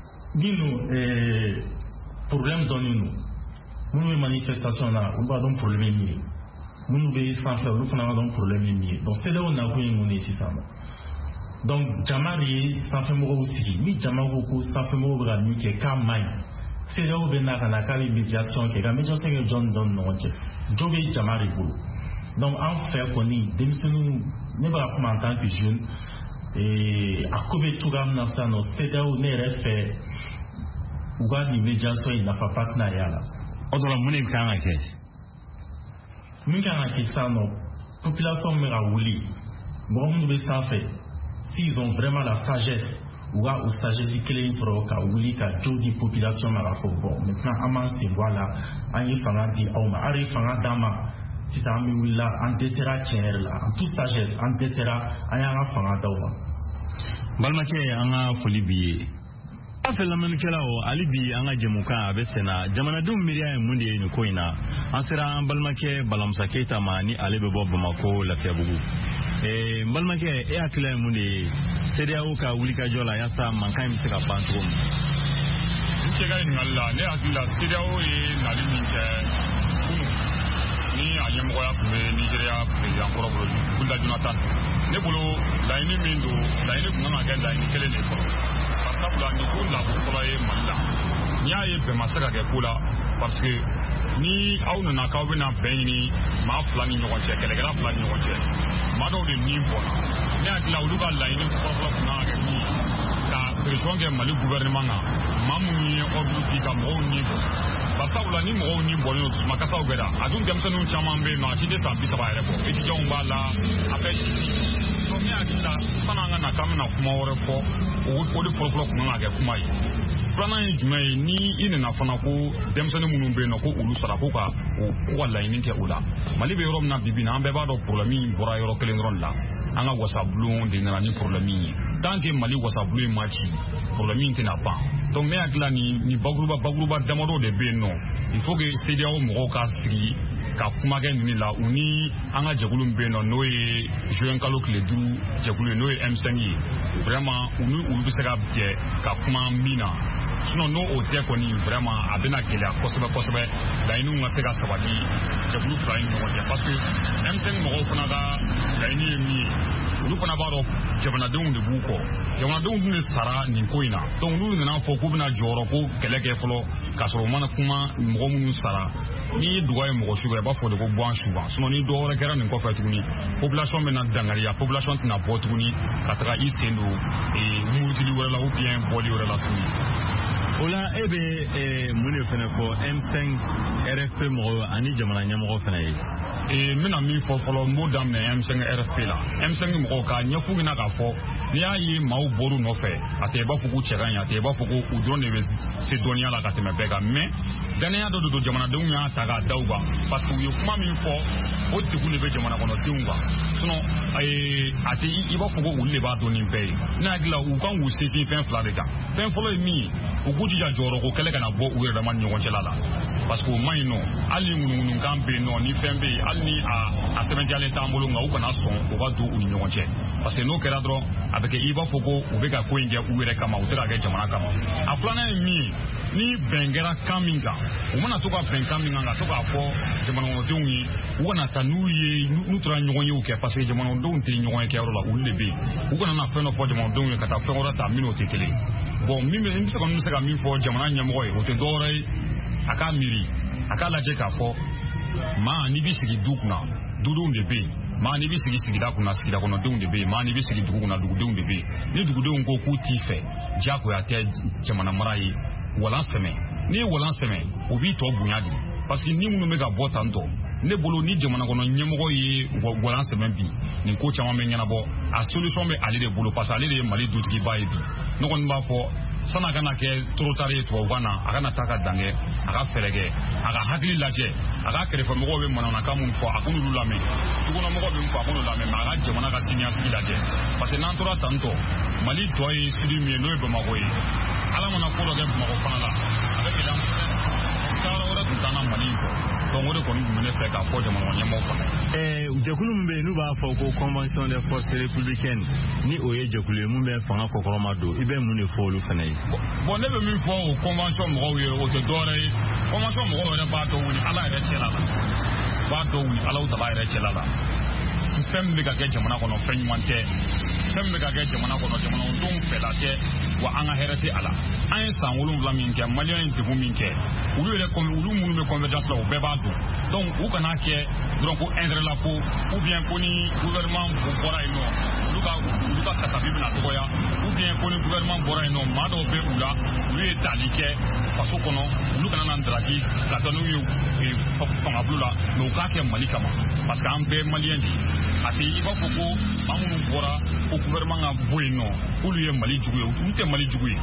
nin problème dɔɔnin don minnu bɛ manifestation na olu b'a dɔn problème ye min ye minnu bɛ sanfɛ olu fana b'a dɔn problème ye min ye donc CEDEAO nakun ye mun de ye sisan donc jama de ye sanfɛmɔgɔw sigi ni jama ko ko sanfɛmɔgɔw bɛ ka min kɛ k'a man ɲi CEDEAO bɛ na ka na k'a bɛ médiation kɛ ka médiation kɛ jɔn ni jɔn ni ɲɔgɔn cɛ jo bɛ jama de bolo donc an fɛ kɔni denmisɛnninw ne bɛ ka kuma en tant que jeune a ko bɛ cogoya min na sisan nɔ CEDEAO ne yɛrɛ fɛ u ka nin médiation in nafaba tɛna y'a la. o dɔrɔn mun de kan ka kɛ. min kan ka kɛ sisan nɔ population bɛ ka wuli mɔgɔ minnu bɛ sanfɛ s'ils ont vraiment la sagesse u ka o sagesse kelen sɔrɔ ka wuli ka jo di population ma k'a fɔ bon maintenant an b'an sen bɔ a la an ye fanga di aw ma aw ye fanga d'an ma sisan an bɛ wulila an dɛsɛra tiɲɛ yɛrɛ la en toute sagesse an dɛsɛra an y'an ka fanga d'aw ma. balimakɛ an ka foli b'i ye. a fɛ lamɛnnikɛlaw hali bi an ka jɛmukan a bɛ sen na jamanadenw miiriya ye mun de ye nin ko in na an sera an balimakɛ Balamusa Keyita ma ni ale bɛ bɔ Bamako Lafiyabugu n balimakɛ e hakili ye mun de ye CEDEAO ka wulikajɔ la yaasa mankan in bɛ se ka ban cogo min. n cɛ ka ɲininkali la ne hakili la CEDEAO ye nali min kɛ kunun ni a ɲɛmɔgɔya tun bɛ Nigeria président kɔrɔ bolo Goodluck Jonathan ne bolo laɲini min don laɲini tun kan ka kɛ laɲini kelen de fɔlɔ. sabula nin ko labɔ fɔlɔ ye Mali la n'i y'a ye bɛn ma se ka kɛ ko la parce que ni aw nana k'aw bɛna bɛn ɲini maa fila ni ɲɔgɔn cɛ kɛlɛkɛla fila ni ɲɔgɔn cɛ maa dɔw de min bɔra ne hakili la olu ka laɲini fɔlɔfɔlɔ tun kan ka kɛ min ye pression kɛ Mali gouvernement kan maa minnu ye ordre di ka mɔgɔw ni bɔ barisabula ni mɔgɔw ni bɔlen don makasaw bɛɛ la a dun denmisɛnninw caman bɛ yen nɔ a si tɛ san 30 yɛrɛ bɔ étudiants b'a la a bɛɛ sisi donc ne hakili la san'an ka na k'an bɛna kuma wɛrɛ fɔ o de fɔlɔfɔlɔ kun kan ka kɛ kuma ye filanan ye jumɛn ye ni i nana fana ko denmisɛnnin minnu bɛ yen nɔ ko olu sara ko ka laɲini kɛ o la Mali bɛ yɔrɔ min na bi bi in na an bɛɛ b'a dɔn problème bɔra yɔrɔ kelen dɔrɔn de la an ka wasabulon de nana ni problème ye tant que Mali wasabulon in ma ci problème tɛna ban donc ne hakili la ni bakuruba damadɔ de bɛ yen nɔ il faut que CEDEAO mɔgɔw ka sigi ka kuma kɛ nin la u ni an ka jɛkulu min bɛ yen nɔ n'o ye juin kalo tile 5 jɛkulu ye n'o ye M5 ye vraiment olu bɛ se ka jɛ ka kuma min na sinon n'o o tɛ kɔni vraiment a bɛna gɛlɛya kosɛbɛ laɲiniw ka se ka sabati jɛkulu fila ni ɲɔgɔn cɛ parce que M5 mɔgɔw fana ka laɲini ye min ye olu fana b'a dɔn jamanadenw de b'u kɔ jamanadenw dun de sara nin ko in na donc n'olu nana fɔ k'u bɛna jɔyɔrɔ ko kɛlɛ kɛ fɔlɔ k'a sɔrɔ u mana kuma mɔgɔ minnu sara ni ye duga ye mɔgɔ sugu i b'a fɔ de ko bɔ an sugan sinon ni dɔ wɛrɛ kɛra nin kɔfɛ tuguni population bɛna dangariya population tɛna bɔ tuguni ka taga i sen don murutili wɛrɛ la ou bien bɔli wɛrɛ la tuguni o la e bɛ mun de fɛnɛ fɔ M5 RFP mɔgɔw ani jamana ɲɛmɔgɔ fɛnɛ ye n bɛna min fɔ fɔlɔ n b'o daminɛ M5 RFP la M5 mɔgɔw ka ɲɛf'u ɲɛna k'a fɔ n'i y'a ye maaw bɔr'u nɔfɛ a tɛ i b'a fɔ k'u cɛ ka ɲi a tɛ i b'a fɔ ko u dɔrɔn de bɛ se dɔnniya la ka tɛmɛ bɛɛ kan mais danaya dɔ de don jamanadenw y'a ta k'a da u kan parce que u ye kuma min fɔ o degun de bɛ jamana kɔnɔdenw kan sinon a tɛ i b'a fɔ ko olu de b'a dɔn nin bɛɛ ye ne hakili la u kan k'u sinsin fɛn fila de kan fɛn fɔlɔ ye min ye u k'u jija jɔyɔrɔ ko kɛlɛ kana bɔ u yɛrɛ dama ni ɲɔgɔn cɛla la parce que o man ɲi nɔ hali ni ŋunuŋunukan bɛ yen nɔ ni fɛn bɛ yen hali ni a sɛbɛntiyalen t'an bolo nka u kana sɔn u ka don u ni ɲɔgɔn cɛ parce que n'o kɛra dɔrɔn a bɛ kɛ i b'a fɔ ko u bɛ ka ko in kɛ u yɛrɛ kama u tɛ ka kɛ jamana kama a filanan ye min ye ni bɛn kɛra kan min kan u mana to ka bɛn kan min kan ka to k'a fɔ jamanakɔnɔdenw ye u kana taa n'u tora ɲɔgɔn ye u kɛ parce que jamanakɔnɔdenw tɛ ɲɔgɔn ye kɛyɔrɔ la olu de bɛ yen u kana na fɛn dɔ fɔ jamanadenw ye ka taa fɛn wɛrɛ ta min'o tɛ kelen bon min bɛ se ka min fɔ jamana ɲɛmɔgɔ ye o tɛ dɔwɛrɛ ye a k'a miiri a k'a lajɛ k'a fɔ maa n'i bɛ sigi du kunna dudenw de bɛ yen maa n'i bɛ sigi sigida kunna sigida kɔnɔdenw de bɛ yen maa n'i bɛ sigi dugu kunna dugudenw de bɛ yen ni dugudenw ko k'u t'i fɛ diyagoya tɛ jamana mara ye walan sɛmɛ n'i ye walan sɛmɛ o b'i tɔ bonya de parce que ni minnu bɛ ka bɔ tantɔ ne bolo ni jamana kɔnɔ ɲɛmɔgɔ ye walan sɛmɛ bi nin ko caman bɛ ɲɛnabɔ a solution bɛ ale de bolo parce que ale de ye Mali dutigiba ye bi ne kɔni b'a fɔ san'a kana kɛ trop tard ye tubabukan na a kana taa ka dan kɛ a ka fɛɛrɛ kɛ a ka hakili lajɛ a ka kɛrɛfɛmɔgɔw bɛ manamanakan minnu fɔ a k'olu lamɛn dukɔnɔmɔgɔw bɛ min fɔ a k'olu lamɛn mais a ka jamana ka siniɲɛsigi lajɛ parce que n'an tora tantɔ Mali tɔ ye sidi min ye n'o ye Bamako ye ala mana ko dɔ kɛ Bamako fana la a bɛ gɛlɛya taara wɛrɛ tun t'an na Mali in kɔ donc o de kɔni tun bɛ ne fɛ k'a fɔ jamana ɲɛmɔgɔw fana jɛkulu min bɛ yen n'u b'a fɔ ko convention des forces républicaines ni o ye jɛkulu ye mun bɛ fanga kɔkɔrɔma don i bɛ mun de fɔ olu fana ye bon ne bɛ min fɔ o convention mɔgɔw ye o tɛ dɔwɛrɛ ye convention mɔgɔw yɛrɛ b'a dɔn wuli ala yɛrɛ cɛla la b'a dɔn wuli alaw tala yɛrɛ cɛla la fɛn min bɛ ka kɛ jamana kɔnɔ fɛn ɲuman tɛ fɛn min bɛ ka kɛ jamana kɔnɔ jamanadenw fɛla tɛ wa an ka hɛrɛ tɛ a la an ye san 7 min kɛ maliyɛn ye degun min kɛ olu minnu bɛ convergence la o bɛɛ b'a dɔn donc u kana kɛ dɔrɔn ko intérêt la ko ou bien ko ni gouvernement bɔra yen nɔ olu ka kasabi bɛna dɔgɔya ou bien ko ni gouvernement bɔra yen nɔ maa dɔw bɛ u la olu ye tali kɛ faso kɔnɔ olu kana na ndaraki ka taa n'u ye fangabolo la mais u k'a kɛ Mali kama parce que an bɛɛ ye maliyɛn de ye a tɛ i b'a fɔ ko maa minnu bɔra ko gouvernement ka bɔ yen nɔ k'olu ye Mali jugu ye olu tɛ Mali jugu ye.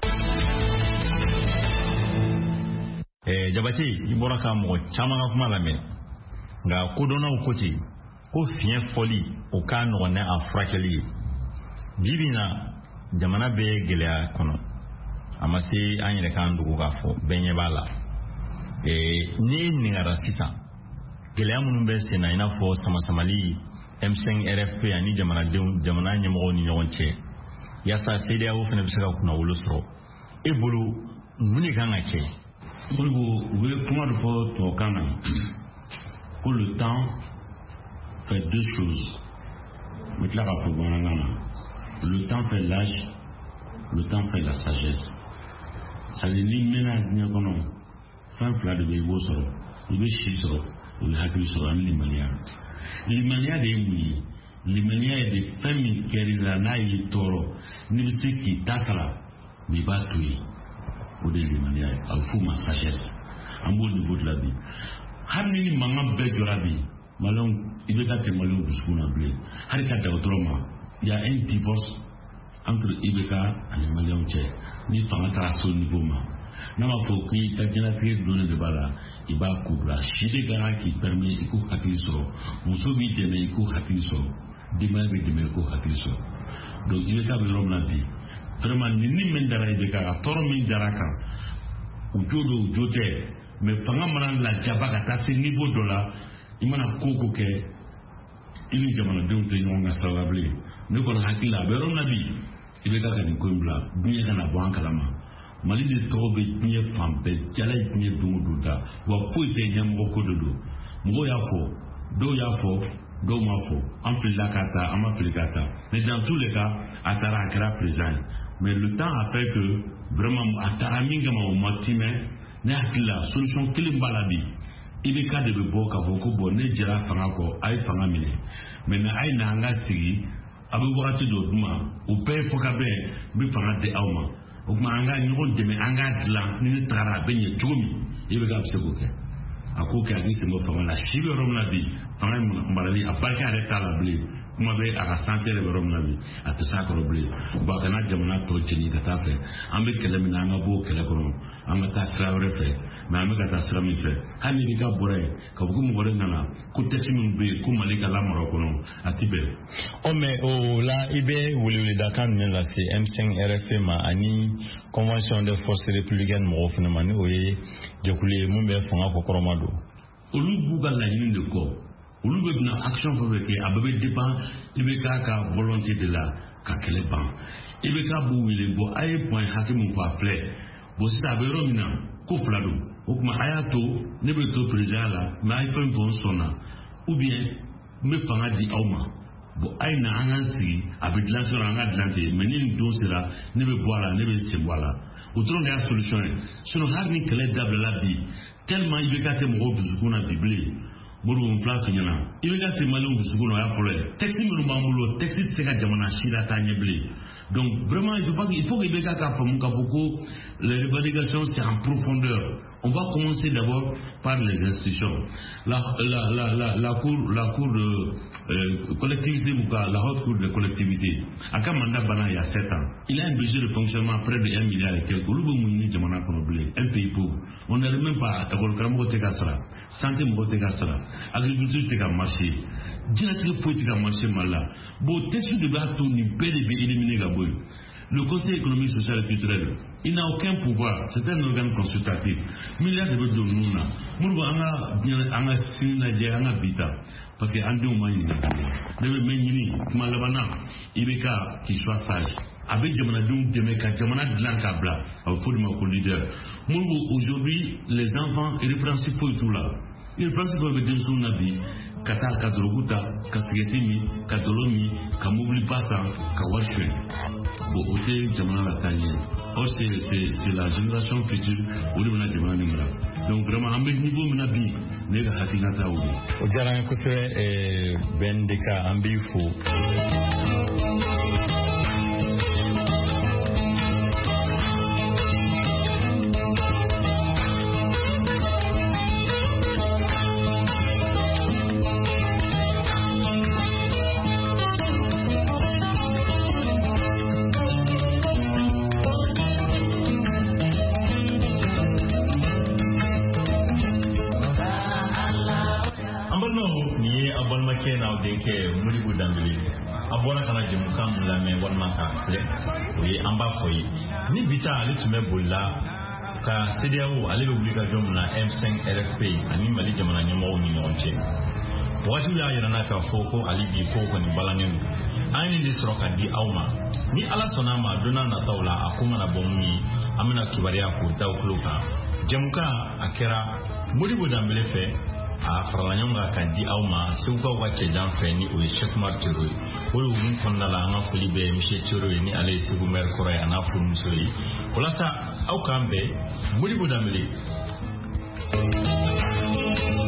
Jabate i bɔra ka mɔgɔ caman ka kuma lamɛn nka kodɔnnaw ko ten ko fiɲɛ fɔli o k'a nɔgɔn n'a a furakɛli ye bi bi in na jamana bɛ gɛlɛya kɔnɔ a ma se an yɛrɛ k'an dogo k'a fɔ bɛɛ ɲɛ b'a la n'i nɛgɛra sisan gɛlɛya minnu bɛ sen na i n'a fɔ samasamali M5 RFP ani jamana ɲɛmɔgɔw ni ɲɔgɔn cɛ yaasa CEDEAO fana bɛ se ka kunnawolo sɔrɔ e bolo mun de kan ka kɛ Moribo u bɛ kuma dɔ fɔ tubabukan na ko le temps fait deux choses n bɛ tila k'a fɔ bamanankan na le temps fait l'âge le temps fait la sagesse c'est-à-dire ni mɛnna diɲɛ kɔnɔ fɛn fila de bɛ i b'o sɔrɔ i bɛ si sɔrɔ i bɛ hakili sɔrɔ ani limaniya limaniya de ye mun ye limaniya ye de fɛn min kɛr'i la n'a y'i tɔɔrɔ n'i bɛ se k'i ta sara mais pas tout pour des limanières il faut ma sagesse à mon niveau de la vie hamini maman bejorabi malon il est à malon buscuna blé harika d'autrement il y a un divorce entre Ibeka et les Maliens ni fanga au niveau ma n'a pas faut que ta génétique donne de bala il va couvrir chide gara qui permet iku hakiliso muso mi deme iku hakiliso demain iku hakiliso donc Ibeka be rom na bi vraiment ni mendara Ibeka a toro min daraka ujodo ujote mais fanga manan la jabaka ta ce niveau de là imana koko ke ili jamana de te ngonga salable ne ko hakila be rom na bi Ibeka ka ni kombla biye kana bo ankalama mali de tobe biye fambe jala biye dungududa wa foite nyam ko dodo mo ya fo do ma fo en filakata ama filikata mais dans tous les cas atara akra présent mais le temps a fait que vraiment atara minga ma matime ne hakila solution kilimbalabi Ibeka de bo ka ko bonne jara fanga ko ay fanga mine mais na ay na nga sigi abu wakati do duma o be fokabe bi fanga de awma o ma anga nyoko deme anga dlan ni tara benye tumi Ibeka bse ko ke akoke ani se mo fanga la shibe rom na bi fanga mbalali aparka de tala blé kuma be aka santé de rom na bi atasa ko blé ba kana jamana to jini kata fe ambe kele mina anga bo kele ko anga ta traore fe mais ambe kata srami fe hani ni ka bore ka bugu mo bore nana ko tesimu be ko malika la maro ko no atibe o me o la ibe wuli dakan ne la c'est M5 RFP ma ani convention des forces républicaines mo ofna mani o ye jekule mu be fanga ko koromado olu buga la yini de ko olu be na action for ke ababe dépend Ibeka ka volonté de la ka kele ban Ibeka bu wile bo ay point hakimu ko apple bo sita be romina ko flado o kuma ayato ne be to président la mais ay fen bon sona ou bien me fanga di awma bo ay na anansi abidlan so anga dlante menin don sera ne be boala ne be se boala autour de la solution sinon har ni kele dable la bi tellement Ibeka te mo buzukuna bible buru mfla finyana Ibeka te malon buzukuna ya pole texte mi mamulo texte se ka jamana shira ta nyeble donc vraiment il faut que Ibeka ka famu ka beaucoup les revendications c'est en profondeur. On va commencer d'abord par les institutions. La cour de collectivité ou la haute cour de collectivité. À Kamanda Bana il y a 7 ans. Il a un budget de fonctionnement près de 1 milliard et quelques. Un pays pauvre. On n'arrive même pas à Kabolkramo Tegasra, santé Motegasra, agriculture Tega marché. Directement faut Tega marché mal. Bon, texte de bateau ni PDB éliminé Gaboy. Le Conseil économique, social et culturel, il n'a aucun pouvoir. C'est un organe consultatif. Milliards de dollars nous na. Mourou anga sinaje anga bita. Parce que ande au mani. Debe menyini kumalabana Ibeka qui soit sage. Avec jamana dum demeka jamana dlanka bla. Au fond de mon leader. Mourou aujourd'hui les enfants et les français faut tout là. Les français faut veut son nabi. Kata kadroguta, kasigetimi, kadolomi, kamubli pasa, kawashwe. Bon, côté jamana la tanye. Or c'est la génération future au niveau de jamana nimra. Donc vraiment à niveau menabi, nega hatinata ou. O jaran ko se bendeka ambifo. Abona kana jemukam la me walma ka ple oui amba foyi ni bita ali tume bolla ka CDAO ale be obliga na M5 RFP ani mali jamana nyamo ni onche wati ya yana ka foko ali bi foko ni balanin ani di sroka di awma ni ala sonama dona na tawla akuma na bomni amina kibaria ko dawkluka jemuka akera modibo dambele fe a faralanyonga kan di awma seuka wache dan feni o Cheikh Martiro wolo mun konna la nga fuli be monsieur Tiro ni ale sibu mer koray ana fu musori wala sa aw kambe muri budamli